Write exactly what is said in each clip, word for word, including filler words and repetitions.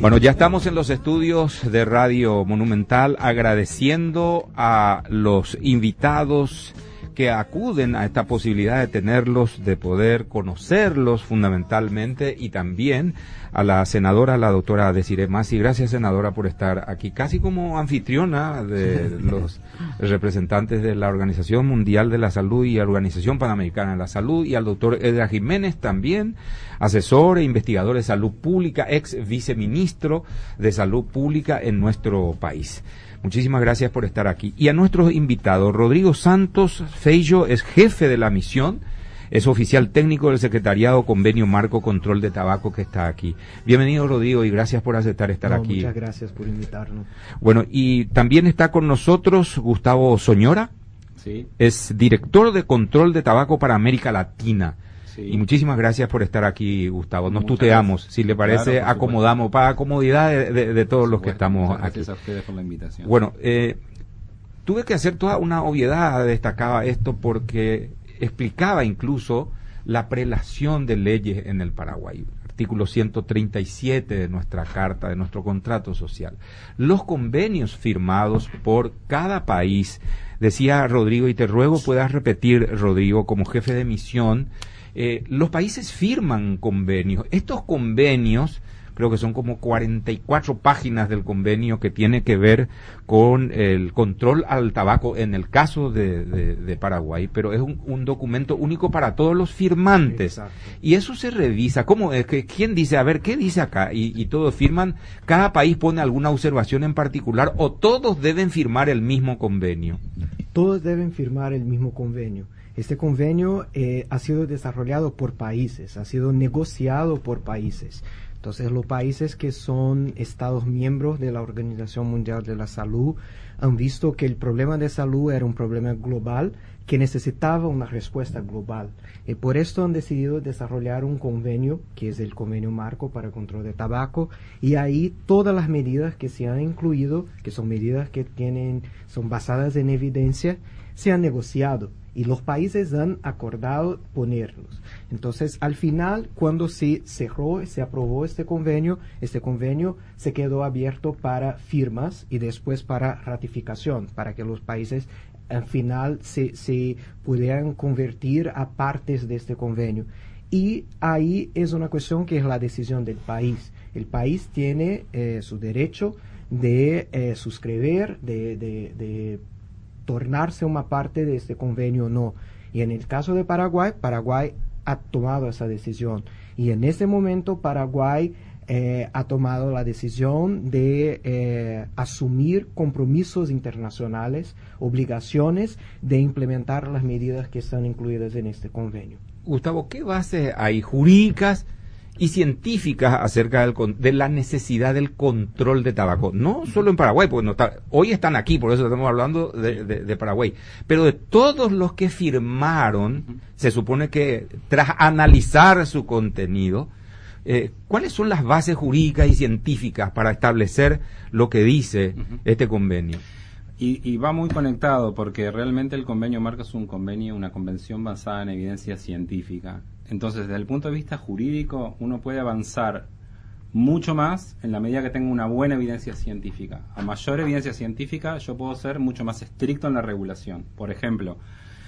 Bueno, ya estamos en los estudios de Radio Monumental agradeciendo a los invitados que acuden a esta posibilidad de tenerlos, de poder conocerlos fundamentalmente, y también a la senadora, la doctora Desiree Masi. Gracias, senadora, por estar aquí, casi como anfitriona de los representantes de la Organización Mundial de la Salud y la Organización Panamericana de la Salud, y al doctor Edgar Jiménez también, asesor e investigador de salud pública, ex viceministro de salud pública en nuestro país. Muchísimas gracias por estar aquí. Y a nuestros invitados, Rodrigo Santos Feijó es jefe de la misión, es oficial técnico del Secretariado Convenio Marco Control de Tabaco, que está aquí. Bienvenido, Rodrigo, y gracias por aceptar estar no, aquí. Muchas gracias por invitarnos. Bueno, y también está con nosotros Gustavo Soñora, sí. Es director de Control de Tabaco para América Latina. Sí. Y muchísimas gracias por estar aquí, Gustavo. Nos Muchas tuteamos, gracias. si le parece, Claro, acomodamos para comodidad de, de, de todos los que estamos Muchas aquí. Gracias a ustedes por la invitación. Bueno, eh, tuve que hacer toda una obviedad, destacaba esto porque explicaba incluso la prelación de leyes en el Paraguay. Artículo ciento treinta y siete de nuestra carta, de nuestro contrato social. Los convenios firmados por cada país, decía Rodrigo, y te ruego puedas repetir, Rodrigo, como jefe de misión, eh, los países firman convenios. Estos convenios, creo que son como cuarenta y cuatro páginas del convenio que tiene que ver con el control al tabaco en el caso de, de, de Paraguay, pero es un, un documento único para todos los firmantes. Exacto. Y eso se revisa. ¿Cómo es que quién dice, a ver, qué dice acá? Y, y todos firman, cada país pone alguna observación en particular, o todos deben firmar el mismo convenio. Todos deben firmar el mismo convenio. Este convenio eh, ha sido desarrollado por países, ha sido negociado por países. Entonces, los países que son estados miembros de la Organización Mundial de la Salud han visto que el problema de salud era un problema global que necesitaba una respuesta global. Y por esto han decidido desarrollar un convenio, que es el Convenio Marco para el Control de Tabaco, y ahí todas las medidas que se han incluido, que son medidas que tienen, son basadas en evidencia, se han negociado. Y los países han acordado ponerlos. Entonces, al final, cuando se cerró y se aprobó este convenio, este convenio se quedó abierto para firmas y después para ratificación, para que los países al final se, se pudieran convertir a partes de este convenio. Y ahí es una cuestión que es la decisión del país. El país tiene eh, su derecho de eh, suscribir, de... de, de tornarse una parte de este convenio o no. Y en el caso de Paraguay, Paraguay ha tomado esa decisión. Y en este momento Paraguay eh, ha tomado la decisión de eh, asumir compromisos internacionales, obligaciones de implementar las medidas que están incluidas en este convenio. Gustavo, ¿qué bases hay jurídicas y científicas acerca del, de la necesidad del control de tabaco? No solo en Paraguay, porque no está, hoy están aquí, por eso estamos hablando de, de, de Paraguay, pero de todos los que firmaron, se supone que tras analizar su contenido, eh, ¿cuáles son las bases jurídicas y científicas para establecer lo que dice uh-huh. este convenio? Y, y va muy conectado, porque realmente el convenio Marco es un convenio, una convención basada en evidencia científica. Entonces, desde el punto de vista jurídico, uno puede avanzar mucho más en la medida que tenga una buena evidencia científica. A mayor evidencia científica, yo puedo ser mucho más estricto en la regulación. Por ejemplo,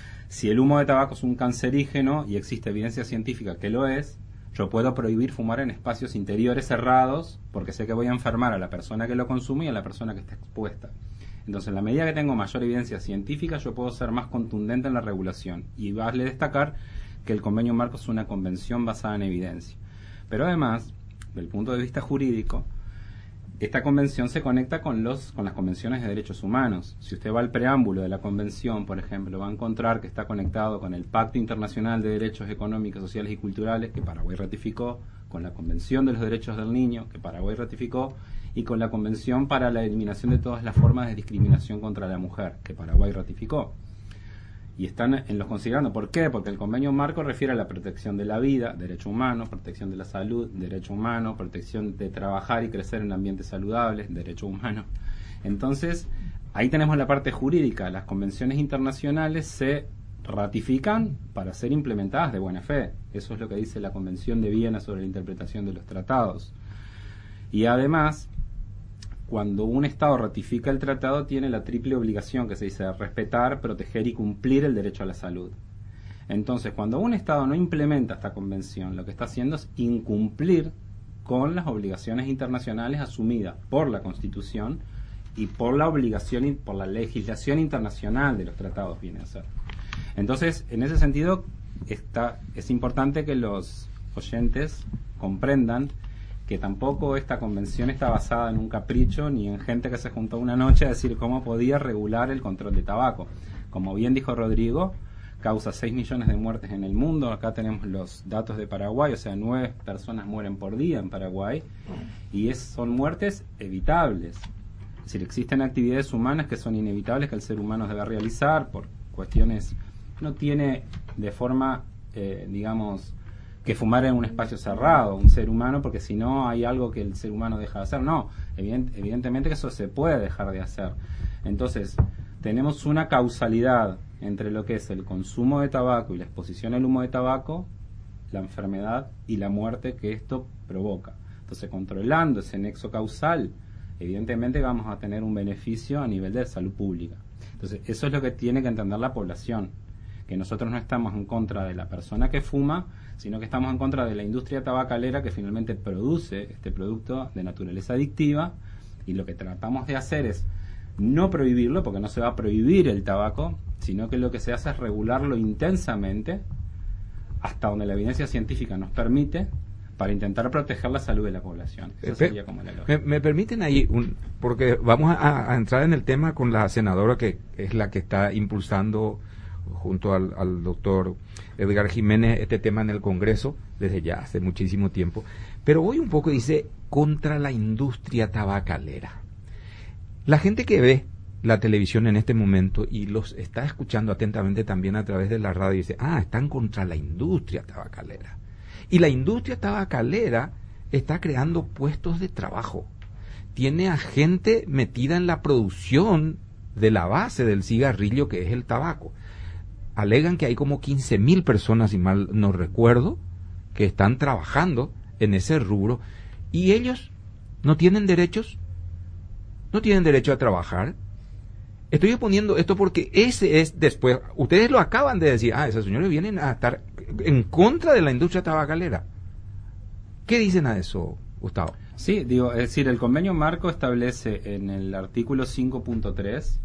si el humo de tabaco es un cancerígeno y existe evidencia científica que lo es, yo puedo prohibir fumar en espacios interiores cerrados porque sé que voy a enfermar a la persona que lo consume y a la persona que está expuesta. Entonces, en la medida que tengo mayor evidencia científica, yo puedo ser más contundente en la regulación. Y vale destacar que el convenio Marco es una convención basada en evidencia. Pero además, del punto de vista jurídico, esta convención se conecta con los con las convenciones de derechos humanos. Si usted va al preámbulo de la convención, por ejemplo, va a encontrar que está conectado con el Pacto Internacional de Derechos Económicos, Sociales y Culturales, que Paraguay ratificó, con la Convención de los Derechos del Niño, que Paraguay ratificó, y con la Convención para la Eliminación de todas las formas de discriminación contra la mujer, que Paraguay ratificó. Y están en los considerando. ¿Por qué? Porque el convenio Marco refiere a la protección de la vida, derecho humano, protección de la salud, derecho humano, protección de trabajar y crecer en ambientes saludables, derecho humano. Entonces, ahí tenemos la parte jurídica. Las convenciones internacionales se ratifican para ser implementadas de buena fe. Eso es lo que dice la Convención de Viena sobre la interpretación de los tratados. Y además, cuando un Estado ratifica el tratado, tiene la triple obligación que se dice respetar, proteger y cumplir el derecho a la salud. Entonces, cuando un Estado no implementa esta convención, lo que está haciendo es incumplir con las obligaciones internacionales asumidas por la Constitución y por la obligación, por la legislación internacional de los tratados, viene a ser. Entonces, en ese sentido, está, es importante que los oyentes comprendan que tampoco esta convención está basada en un capricho ni en gente que se juntó una noche a decir cómo podía regular el control de tabaco. Como bien dijo Rodrigo, causa seis millones de muertes en el mundo. Acá tenemos los datos de Paraguay, o sea, nueve personas mueren por día en Paraguay, y es, son muertes evitables. Es decir, existen actividades humanas que son inevitables que el ser humano debe realizar por cuestiones... No tiene de forma, eh, digamos, que fumar en un espacio cerrado un ser humano, porque si no hay algo que el ser humano deja de hacer. No, evident, evidentemente que eso se puede dejar de hacer. Entonces, tenemos una causalidad entre lo que es el consumo de tabaco y la exposición al humo de tabaco, la enfermedad y la muerte que esto provoca. Entonces, controlando ese nexo causal, evidentemente vamos a tener un beneficio a nivel de salud pública. Entonces, eso es lo que tiene que entender la población, que nosotros no estamos en contra de la persona que fuma, sino que estamos en contra de la industria tabacalera que finalmente produce este producto de naturaleza adictiva, y lo que tratamos de hacer es no prohibirlo, porque no se va a prohibir el tabaco, sino que lo que se hace es regularlo intensamente hasta donde la evidencia científica nos permite, para intentar proteger la salud de la población. Esa sería como la lógica. Me, me permiten ahí, un, porque vamos a, a entrar en el tema con la senadora que es la que está impulsando junto al, al doctor Edgar Jiménez este tema en el Congreso desde ya hace muchísimo tiempo, pero hoy un poco dice contra la industria tabacalera. La gente que ve la televisión en este momento y los está escuchando atentamente también a través de la radio dice, ah, están contra la industria tabacalera. Y la industria tabacalera está creando puestos de trabajo. Tiene a gente metida en la producción de la base del cigarrillo, que es el tabaco. Alegan que hay como quince mil personas, si mal no recuerdo, que están trabajando en ese rubro. Y ellos no tienen derechos, no tienen derecho a trabajar. Estoy poniendo esto porque ese es después, ustedes lo acaban de decir, ah, esos señores vienen a estar en contra de la industria tabacalera. ¿Qué dicen a eso, Gustavo? Sí, digo, es decir, el convenio marco establece en el artículo cinco punto tres,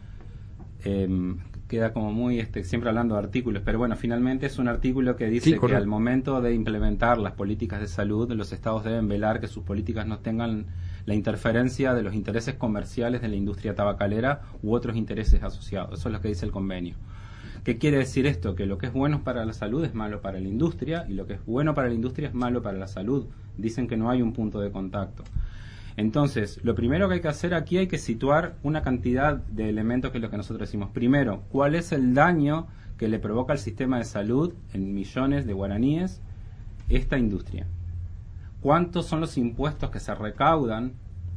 eh, queda como muy, este, siempre hablando de artículos, pero bueno, finalmente es un artículo que dice sí, que al momento de implementar las políticas de salud, los estados deben velar que sus políticas no tengan la interferencia de los intereses comerciales de la industria tabacalera u otros intereses asociados. Eso es lo que dice el convenio. ¿Qué quiere decir esto? Que lo que es bueno para la salud es malo para la industria, y lo que es bueno para la industria es malo para la salud. Dicen que no hay un punto de contacto. Entonces, lo primero que hay que hacer aquí, hay que situar una cantidad de elementos que es lo que nosotros decimos. Primero, ¿cuál es el daño que le provoca al sistema de salud en millones de guaraníes esta industria? ¿Cuántos son los impuestos que se recaudan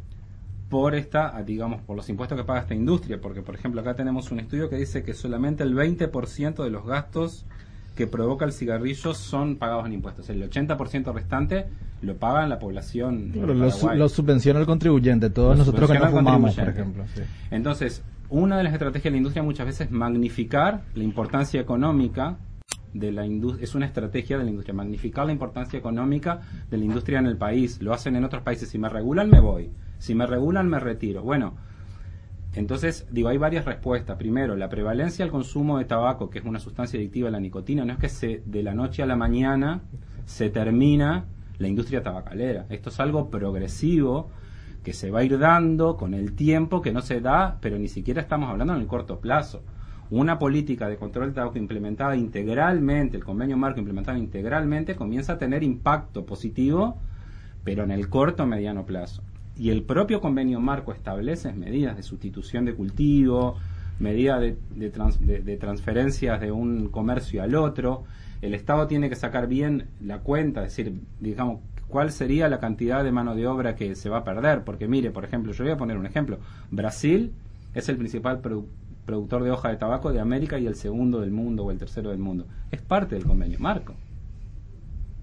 por esta, digamos, por los impuestos que paga esta industria? Porque, por ejemplo, acá tenemos un estudio que dice que solamente el veinte por ciento de los gastos que provoca el cigarrillo son pagados en impuestos. El ochenta por ciento restante lo paga la población. Pero lo, su, lo subvenciona el contribuyente, todos lo nosotros que no fumamos, por ejemplo. Sí. Entonces, una de las estrategias de la industria muchas veces es magnificar la importancia económica de la industria. Es una estrategia de la industria, magnificar la importancia económica de la industria en el país. Lo hacen en otros países. Si me regulan, me voy. Si me regulan, me retiro. Bueno, entonces, digo, hay varias respuestas. Primero, la prevalencia del consumo de tabaco, que es una sustancia adictiva, la nicotina, no es que se, de la noche a la mañana se termina la industria tabacalera. Esto es algo progresivo que se va a ir dando con el tiempo, que no se da, pero ni siquiera estamos hablando en el corto plazo. Una política de control del tabaco implementada integralmente, el convenio marco implementado integralmente, comienza a tener impacto positivo, pero en el corto o mediano plazo. Y el propio convenio marco establece medidas de sustitución de cultivo, medidas de, de, trans, de, de transferencias de un comercio al otro. El Estado tiene que sacar bien la cuenta, es decir, digamos, cuál sería la cantidad de mano de obra que se va a perder. Porque mire, por ejemplo, yo voy a poner un ejemplo. Brasil es el principal produ- productor de hoja de tabaco de América y el segundo del mundo o el tercero del mundo. Es parte del convenio marco.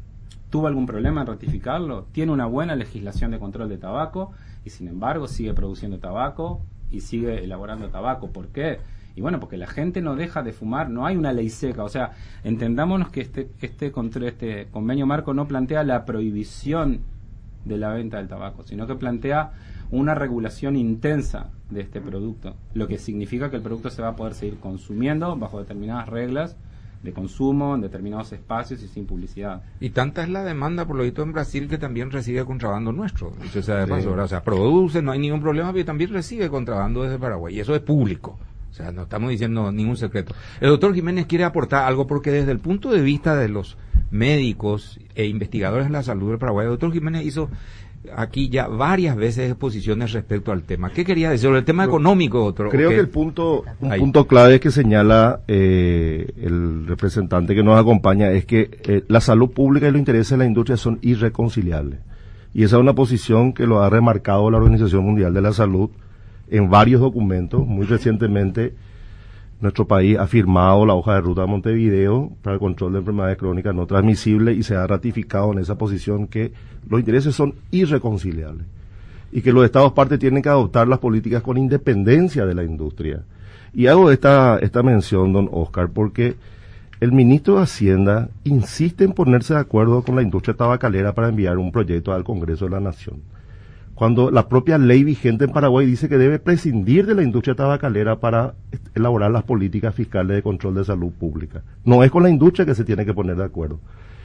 ¿Tuvo algún problema en ratificarlo? ¿Tiene una buena legislación de control de tabaco? Y sin embargo sigue produciendo tabaco y sigue elaborando tabaco. ¿Por qué? Y bueno, porque la gente no deja de fumar, no hay una ley seca. O sea, entendámonos que este, este, este convenio marco no plantea la prohibición de la venta del tabaco, sino que plantea una regulación intensa de este producto, lo que significa que el producto se va a poder seguir consumiendo bajo determinadas reglas de consumo, en determinados espacios y sin publicidad. Y tanta es la demanda, por lo visto, en Brasil, que también recibe contrabando nuestro. Dicho sea de paso, o sea, produce, no hay ningún problema, pero también recibe contrabando desde Paraguay, y eso es público. O sea, no estamos diciendo ningún secreto. El doctor Jiménez quiere aportar algo, porque desde el punto de vista de los médicos e investigadores en la salud del Paraguay, el doctor Jiménez hizo aquí ya varias veces exposiciones respecto al tema. ¿Qué quería decir sobre el tema económico, doctor? Creo okay. que el punto, un Ahí. punto clave que señala eh, el representante que nos acompaña es que eh, la salud pública y los intereses de la industria son irreconciliables. Y esa es una posición que lo ha remarcado la Organización Mundial de la Salud en varios documentos. Muy recientemente, nuestro país ha firmado la hoja de ruta de Montevideo para el control de enfermedades crónicas no transmisibles y se ha ratificado en esa posición que los intereses son irreconciliables y que los Estados partes tienen que adoptar las políticas con independencia de la industria. Y hago esta, esta mención, don Oscar, porque el ministro de Hacienda insiste en ponerse de acuerdo con la industria tabacalera para enviar un proyecto al Congreso de la Nación, cuando la propia ley vigente en Paraguay dice que debe prescindir de la industria tabacalera para elaborar las políticas fiscales de control de salud pública. No es con la industria que se tiene que poner de acuerdo.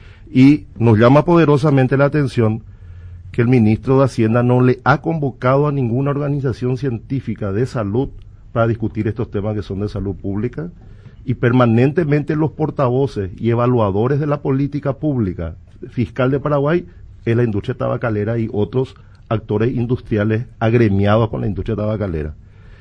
Y nos llama poderosamente la atención que el ministro de Hacienda no le ha convocado a ninguna organización científica de salud para discutir estos temas que son de salud pública, y permanentemente los portavoces y evaluadores de la política pública fiscal de Paraguay es la industria tabacalera y otros actores industriales agremiados con la industria tabacalera.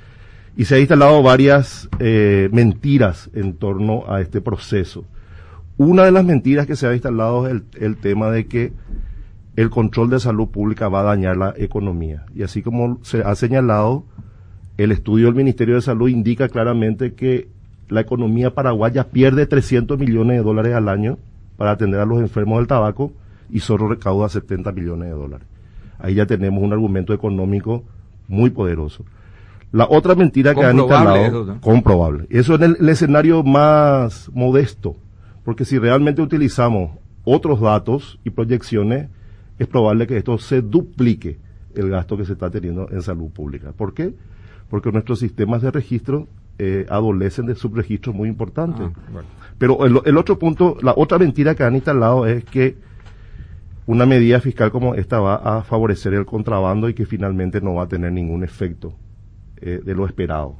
Y se han instalado varias eh, mentiras en torno a este proceso. Una de las mentiras que se ha instalado es el, el tema de que el control de salud pública va a dañar la economía. Y así como se ha señalado, el estudio del Ministerio de Salud indica claramente que la economía paraguaya pierde trescientos millones de dólares al año para atender a los enfermos del tabaco y solo recauda setenta millones de dólares. Ahí ya tenemos un argumento económico muy poderoso. La otra mentira que han instalado, eso, ¿no? comprobable. Eso en el, el escenario más modesto, porque si realmente utilizamos otros datos y proyecciones, es probable que esto se duplique el gasto que se está teniendo en salud pública. ¿Por qué? Porque nuestros sistemas de registro eh, adolecen de subregistros muy importantes. Ah, bueno. Pero el, el otro punto, la otra mentira que han instalado es que una medida fiscal como esta va a favorecer el contrabando y que finalmente no va a tener ningún efecto eh, de lo esperado.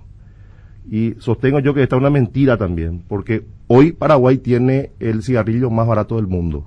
Y sostengo yo que esta es una mentira también, porque hoy Paraguay tiene el cigarrillo más barato del mundo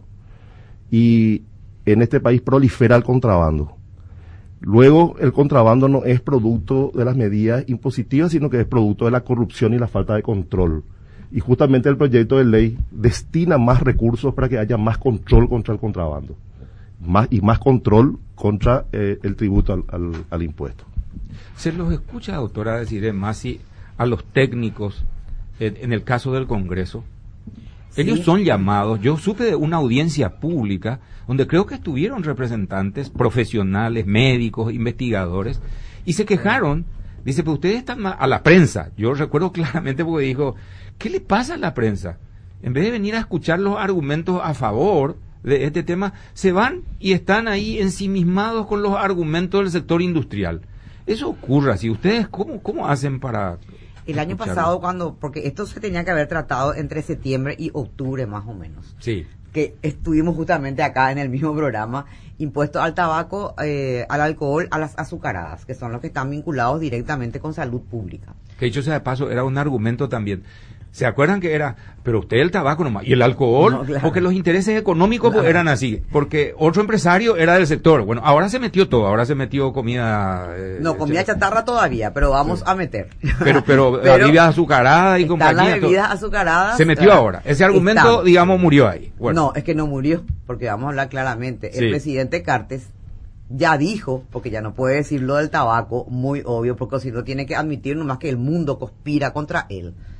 y en este país prolifera el contrabando. Luego, el contrabando no es producto de las medidas impositivas, sino que es producto de la corrupción y la falta de control. Y justamente el proyecto de ley destina más recursos para que haya más control contra el contrabando. Más, y más control contra eh, el tributo al, al, al impuesto. Se los escucha, doctora, decir más si a los técnicos, en, en el caso del Congreso, sí. Ellos son llamados, yo supe de una audiencia pública, donde creo que estuvieron representantes profesionales, médicos, investigadores, y se quejaron, dice, pues ustedes están mal, a la prensa, yo recuerdo claramente porque dijo, ¿qué le pasa a la prensa? En vez de venir a escuchar los argumentos a favor de este tema, se van y están ahí ensimismados con los argumentos del sector industrial. Eso ocurre así. ¿Ustedes cómo, cómo hacen para...? El año escucharlo? pasado, cuando porque esto se tenía que haber tratado entre septiembre y octubre más o menos. Sí. Que estuvimos justamente acá en el mismo programa, impuestos al tabaco, eh, al alcohol, a las azucaradas, que son los que están vinculados directamente con salud pública. Que dicho sea de paso, era un argumento también. ¿Se acuerdan que era, pero usted el tabaco nomás, y el alcohol? No, claro. Porque los intereses económicos claro. pues, eran así, porque otro empresario era del sector. Bueno, ahora se metió todo, ahora se metió comida... Eh, no, comida ch- chatarra todavía, pero vamos sí. a meter. Pero, pero, pero bebidas azucaradas y compañía... Las bebidas azucaradas... Se metió claro. ahora. Ese argumento, estamos. digamos, murió ahí. Bueno. No, es que no murió, porque vamos a hablar claramente. Sí. El presidente Cartes ya dijo, porque ya no puede decir lo del tabaco, muy obvio, porque si no tiene que admitir nomás que el mundo conspira contra él.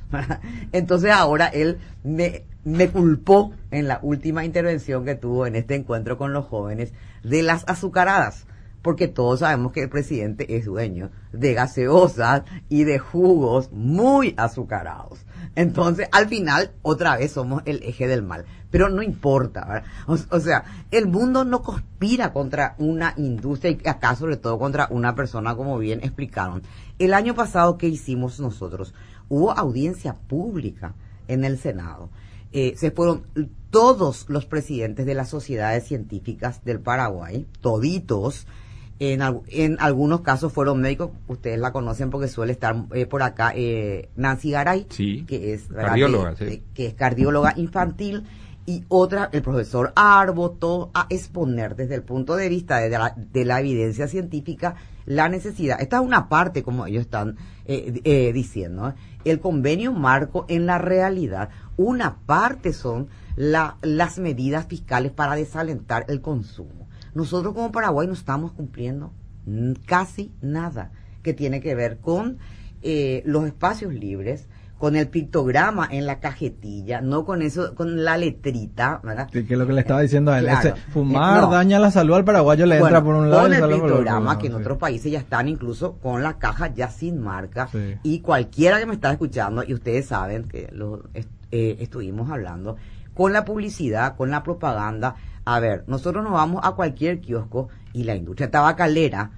Entonces ahora él me, me culpó en la última intervención que tuvo en este encuentro con los jóvenes de las azucaradas, porque todos sabemos que el presidente es dueño de gaseosas y de jugos muy azucarados. Entonces, al final, otra vez somos el eje del mal. Pero no importa, ¿verdad? O, o sea, el mundo no conspira contra una industria y acá sobre todo contra una persona, como bien explicaron. El año pasado, ¿qué hicimos nosotros? Hubo audiencia pública en el Senado. Eh, se fueron todos los presidentes de las sociedades científicas del Paraguay, toditos. En, en algunos casos fueron médicos, ustedes la conocen porque suele estar eh, por acá eh, Nancy Garay, sí, que es cardióloga, que, sí. que es cardióloga infantil, y otra, el profesor Arbo, todo a exponer desde el punto de vista de la, de la evidencia científica la necesidad. Esta es una parte, como ellos están eh, eh, diciendo, ¿eh? El convenio marco en la realidad, una parte son la, las medidas fiscales para desalentar el consumo. Nosotros como Paraguay no estamos cumpliendo casi nada que tiene que ver con eh, los espacios libres, con el pictograma en la cajetilla, no con eso, con la letrita, ¿verdad? Sí, que es lo que le estaba diciendo a él. Claro. Ese fumar No. daña la salud al paraguayo, le Bueno, entra por un lado con y el sale por otro. pictograma, que en Sí. otros países ya están incluso con la caja ya sin marca, Sí. y cualquiera que me está escuchando, y ustedes saben que lo est- eh, estuvimos hablando, con la publicidad, con la propaganda. A ver, nosotros nos vamos a cualquier kiosco y la industria tabacalera,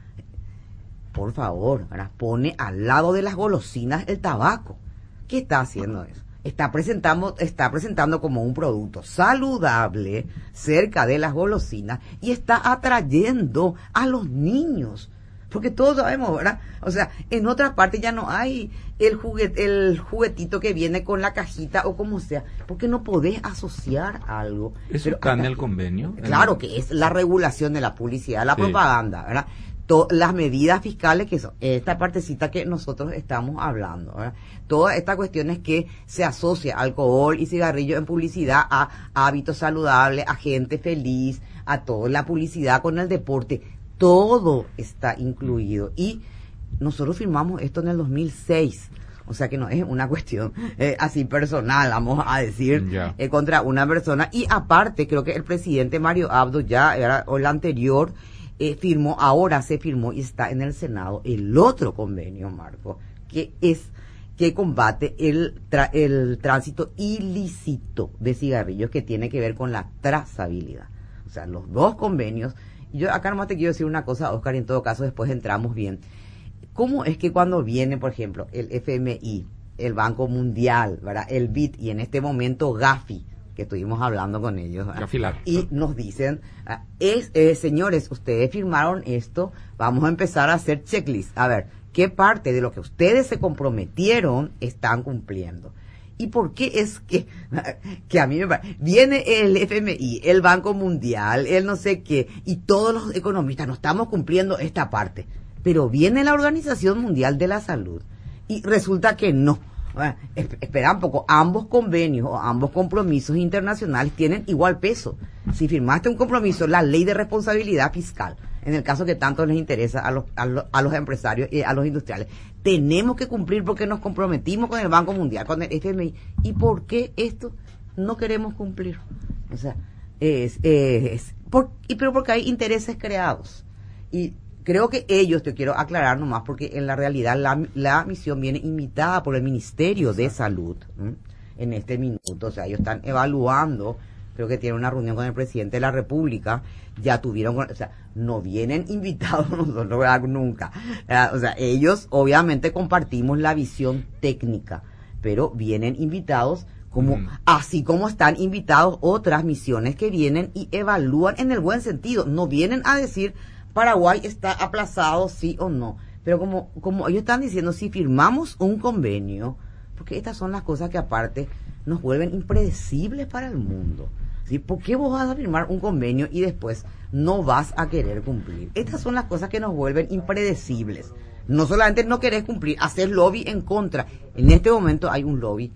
por favor, ¿verdad?, pone al lado de las golosinas el tabaco. ¿Qué está haciendo eso? Está presentando, está presentando como un producto saludable cerca de las golosinas y está atrayendo a los niños. Porque todos sabemos, ¿verdad? O sea, en otras partes ya no hay el juguete, el juguetito que viene con la cajita o como sea, porque no podés asociar algo. ¿Eso Pero está en acá- el convenio? Claro que es la regulación de la publicidad, la Sí. propaganda, ¿verdad? To- las medidas fiscales, que son esta partecita que nosotros estamos hablando, ¿verdad? Todas estas cuestiones que se asocia alcohol y cigarrillo en publicidad a hábitos saludables, a gente feliz, a toda la publicidad con el deporte, todo está incluido. Y nosotros firmamos esto en el dos mil seis. O sea que no es una cuestión eh, así personal, vamos a decir, Ya. eh, contra una persona. Y aparte, creo que el presidente Mario Abdo ya era, o el anterior, eh, firmó, ahora se firmó y está en el Senado el otro convenio, Marco, que es que combate el, tra- el tránsito ilícito de cigarrillos, que tiene que ver con la trazabilidad. O sea, los dos convenios. Yo acá nomás te quiero decir una cosa, Oscar, y en todo caso después entramos bien. ¿Cómo es que cuando viene, por ejemplo, el F M I, el Banco Mundial, ¿verdad?, el B I D y en este momento Gafi, que estuvimos hablando con ellos, ¿verdad?, Gafilar. y nos dicen, ah, es, eh, señores, ustedes firmaron esto, vamos a empezar a hacer checklist, a ver, ¿qué parte de lo que ustedes se comprometieron están cumpliendo? ¿Y por qué es que, que a mí me parece, viene el F M I, el Banco Mundial, el no sé qué, y todos los economistas no estamos cumpliendo esta parte, pero viene la Organización Mundial de la Salud y resulta que no? Bueno, esp- espera un poco, ambos convenios o ambos compromisos internacionales tienen igual peso. Si firmaste un compromiso, la ley de responsabilidad fiscal, en el caso que tanto les interesa a los, a los, a los empresarios y a los industriales, tenemos que cumplir porque nos comprometimos con el Banco Mundial, con el F M I. ¿Y por qué esto no queremos cumplir? O sea, es, es, por, y pero porque hay intereses creados. Y creo que ellos, te quiero aclarar nomás, porque en la realidad la, la misión viene invitada por el Ministerio de Salud, ¿m? en este minuto. O sea, ellos están evaluando, creo que tienen una reunión con el presidente de la República, ya tuvieron, o sea, no vienen invitados nosotros, ¿verdad?, nunca. Eh, o sea, ellos obviamente compartimos la visión técnica, pero vienen invitados como, Mm. así como están invitados otras misiones que vienen y evalúan en el buen sentido, no vienen a decir Paraguay está aplazado, sí o no. Pero como, como ellos están diciendo, si firmamos un convenio, porque estas son las cosas que aparte nos vuelven impredecibles para el mundo. ¿Sí? ¿Por qué vos vas a firmar un convenio y después no vas a querer cumplir? Estas son las cosas que nos vuelven impredecibles. No solamente no querés cumplir, hacer lobby en contra. En este momento hay un lobby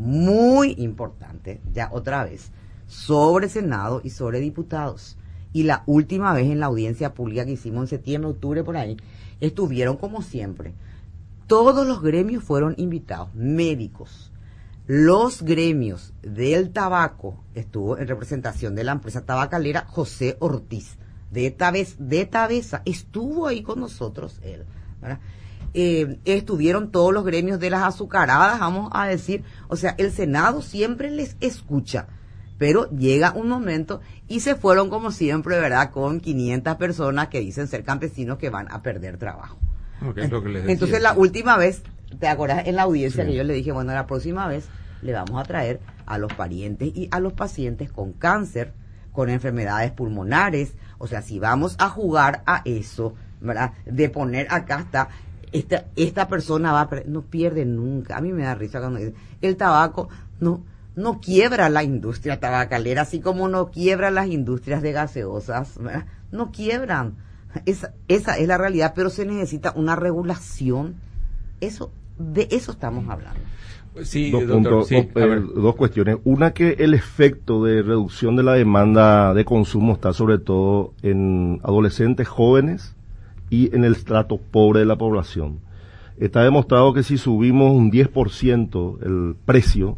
muy importante, ya otra vez, sobre Senado y sobre diputados. Y la última vez en la audiencia pública que hicimos en septiembre, octubre, por ahí, estuvieron como siempre. Todos los gremios fueron invitados, médicos, los gremios del tabaco, estuvo en representación de la empresa tabacalera José Ortiz, de Tabeza, de Tabeza, estuvo ahí con nosotros él, ¿verdad? Eh, estuvieron todos los gremios de las azucaradas, vamos a decir, o sea, el Senado siempre les escucha, pero llega un momento y se fueron como siempre, ¿verdad?, con quinientas personas que dicen ser campesinos que van a perder trabajo. Okay, es lo que les decía. Entonces la última vez, ¿te acuerdas en la audiencia Sí. que yo le dije, bueno, la próxima vez le vamos a traer a los parientes y a los pacientes con cáncer, con enfermedades pulmonares, o sea, si vamos a jugar a eso, ¿verdad?, de poner acá está, esta, esta persona va a per- no pierde nunca. A mí me da risa cuando dicen, el tabaco no, no quiebra la industria tabacalera, así como no quiebra las industrias de gaseosas, ¿verdad? No quiebran. Esa, esa es la realidad, pero se necesita una regulación. Eso, de eso estamos hablando. Sí, dos, doctor, puntos, sí, dos, a eh, ver. dos cuestiones. Una, que el efecto de reducción de la demanda de consumo está sobre todo en adolescentes jóvenes y en el estrato pobre de la población. Está demostrado que si subimos un diez por ciento el precio,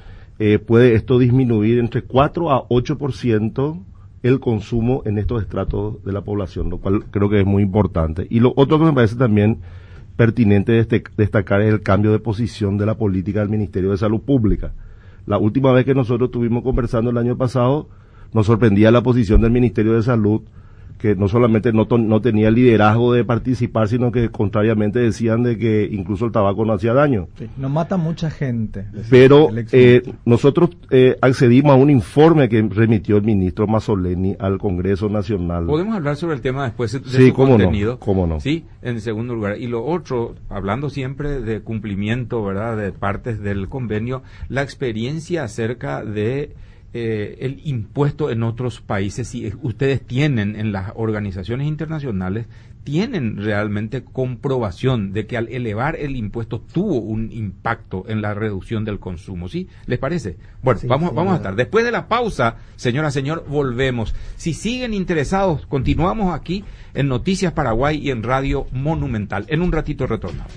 eh, puede esto disminuir entre cuatro a ocho por ciento el consumo en estos estratos de la población, lo cual creo que es muy importante. Y lo otro que me parece también pertinente deste- destacar es el cambio de posición de la política del Ministerio de Salud Pública. La última vez que nosotros estuvimos conversando el año pasado, nos sorprendía la posición del Ministerio de Salud, que no solamente no, to- no tenía el liderazgo de participar, sino que contrariamente decían de que incluso el tabaco no hacía daño. Sí, nos mata mucha gente. Pero El ex- eh, nosotros eh, accedimos a un informe que remitió el ministro Mazzoleni al Congreso Nacional. Podemos hablar sobre el tema después de Sí, su cómo no, contenido. cómo no. Sí, en segundo lugar. Y lo otro, hablando siempre de cumplimiento, ¿verdad?, de partes del convenio, la experiencia acerca de eh, el impuesto en otros países. Si ustedes tienen en las organizaciones internacionales, tienen realmente comprobación de que al elevar el impuesto tuvo un impacto en la reducción del consumo, ¿sí? ¿Les parece? Bueno, Sí, vamos, sí, vamos a claro. estar. Después de la pausa, señora, señor, volvemos. Si siguen interesados, continuamos aquí en Noticias Paraguay y en Radio Monumental. En un ratito retornamos.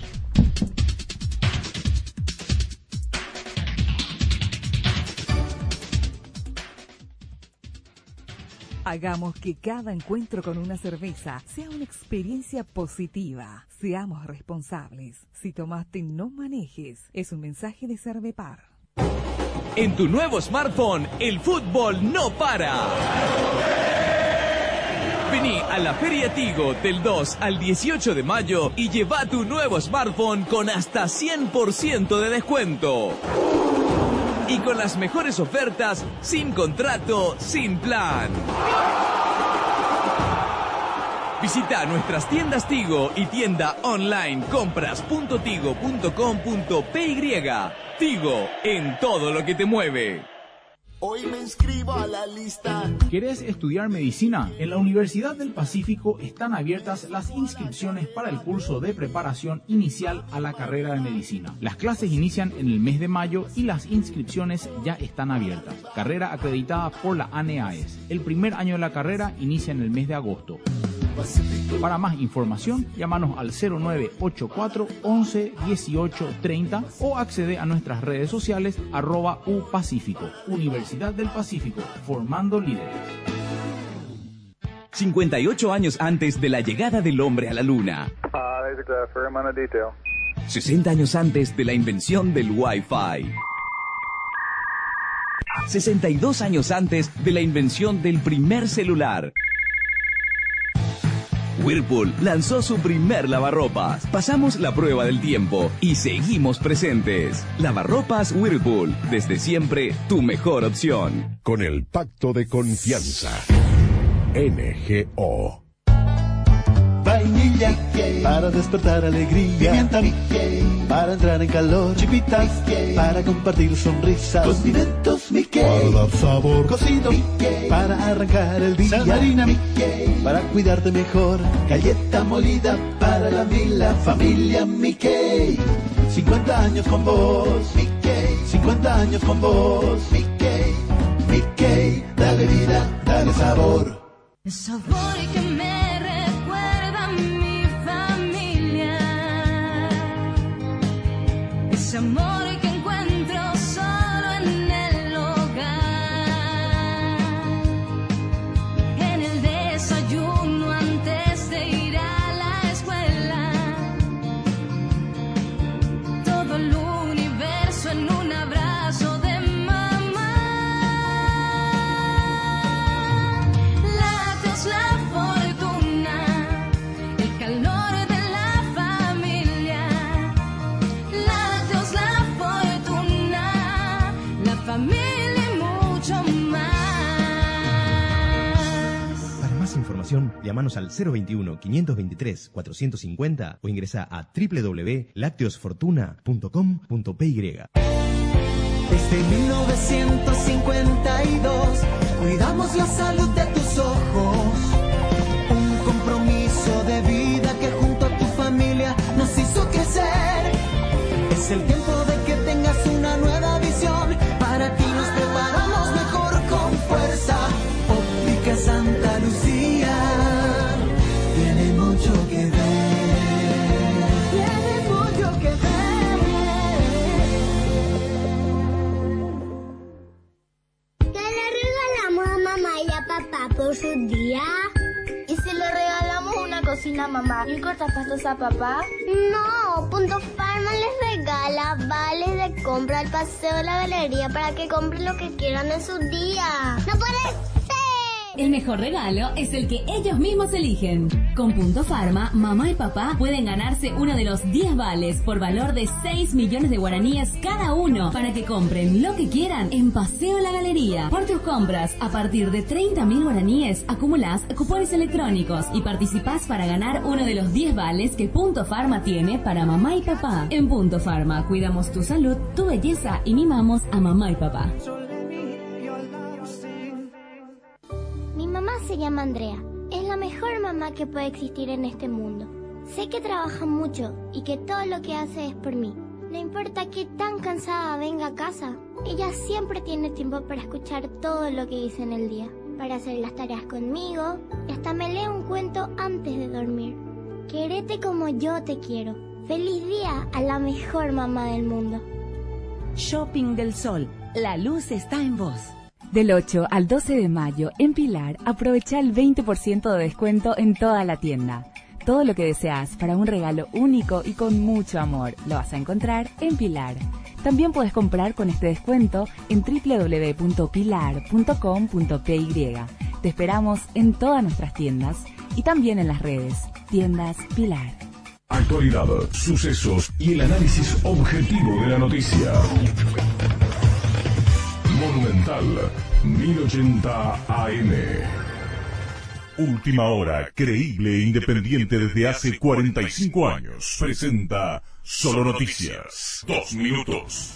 Hagamos que cada encuentro con una cerveza sea una experiencia positiva. Seamos responsables. Si tomaste, no manejes. Es un mensaje de Cervepar. En tu nuevo smartphone, el fútbol no para. Vení a la Feria Tigo del dos al dieciocho de mayo y lleva tu nuevo smartphone con hasta cien por ciento de descuento. Y con las mejores ofertas, sin contrato, sin plan. Visita nuestras tiendas Tigo y tienda online compras punto tigo punto com punto p y. Tigo, en todo lo que te mueve. Hoy me inscribo a la lista. ¿Querés estudiar medicina? En la Universidad del Pacífico están abiertas las inscripciones para el curso de preparación inicial a la carrera de medicina. Las clases inician en el mes de mayo y las inscripciones ya están abiertas. Carrera acreditada por la A N E A E S. El primer año de la carrera inicia en el mes de agosto. Para más información, llámanos al cero nueve ocho cuatro once dieciocho treinta o accede a nuestras redes sociales arroba U Pacífico. Universidad del Pacífico, formando líderes. cincuenta y ocho años antes de la llegada del hombre a la luna. sesenta años antes de la invención del Wi-Fi. sesenta y dos años antes de la invención del primer celular. Whirlpool lanzó su primer lavarropas. Pasamos la prueba del tiempo y seguimos presentes. Lavarropas Whirlpool, desde siempre tu mejor opción. Con el pacto de confianza. N G O. Vainilla para despertar alegría. Pimienta para entrar en calor. Chipitas para compartir sonrisas. Condimentos Mickey para dar sabor. Cocido para arrancar el día. Harina para cuidarte mejor. Galleta molida para la mila familia Mickey. cincuenta años con vos, Mickey. cincuenta años con vos, Mickey. Mickey, dale vida, dale sabor. El sabor que me recuerda a mi familia. Ese amor que encuentro solo información, llámanos al cero veintiuno, quinientos veintitrés, cuatrocientos cincuenta o ingresa a doble u doble u doble u punto lácteosfortuna punto com punto p y. Desde mil novecientos cincuenta y dos cuidamos la salud de tus ojos. Un compromiso de vida que junto a tu familia nos hizo crecer. Es el tiempo de que tengas una nueva visión. Para ti nos preparamos mejor con fuerza. Óptica Santa Lucía tiene mucho que ver. Tiene mucho que ver. ¿Qué le regalamos a mamá y a papá por su día? ¿Y si le regalamos una cocina a mamá y un cortapastos a papá? No, Punto Farma les regala vales de compra al paseo de la galería para que compren lo que quieran en su día. ¡No puede ser! El mejor regalo es el que ellos mismos eligen. Con Punto Farma, mamá y papá pueden ganarse uno de los diez vales por valor de seis millones de guaraníes cada uno para que compren lo que quieran en Paseo La Galería. Por tus compras, a partir de treinta mil guaraníes, acumulás cupones electrónicos y participás para ganar uno de los diez vales que Punto Farma tiene para mamá y papá. En Punto Farma, cuidamos tu salud, tu belleza y mimamos a mamá y papá. Mi mamá se llama Andrea. Es la mejor mamá que puede existir en este mundo. Sé que trabaja mucho y que todo lo que hace es por mí. No importa qué tan cansada venga a casa, ella siempre tiene tiempo para escuchar todo lo que hice en el día, para hacer las tareas conmigo y hasta me lee un cuento antes de dormir. Quérete como yo te quiero. Feliz día a la mejor mamá del mundo. Shopping del Sol. La luz está en vos. Del ocho al doce de mayo, en Pilar, aprovecha el veinte por ciento de descuento en toda la tienda. Todo lo que deseas para un regalo único y con mucho amor lo vas a encontrar en Pilar. También puedes comprar con este descuento en doble u doble u doble u punto pilar punto com punto p y. Te esperamos en todas nuestras tiendas y también en las redes. Tiendas Pilar. Actualidad, sucesos y el análisis objetivo de la noticia. Monumental mil ochenta A M. Última hora, creíble e independiente desde hace cuarenta y cinco años. Presenta Solo Noticias. Dos minutos.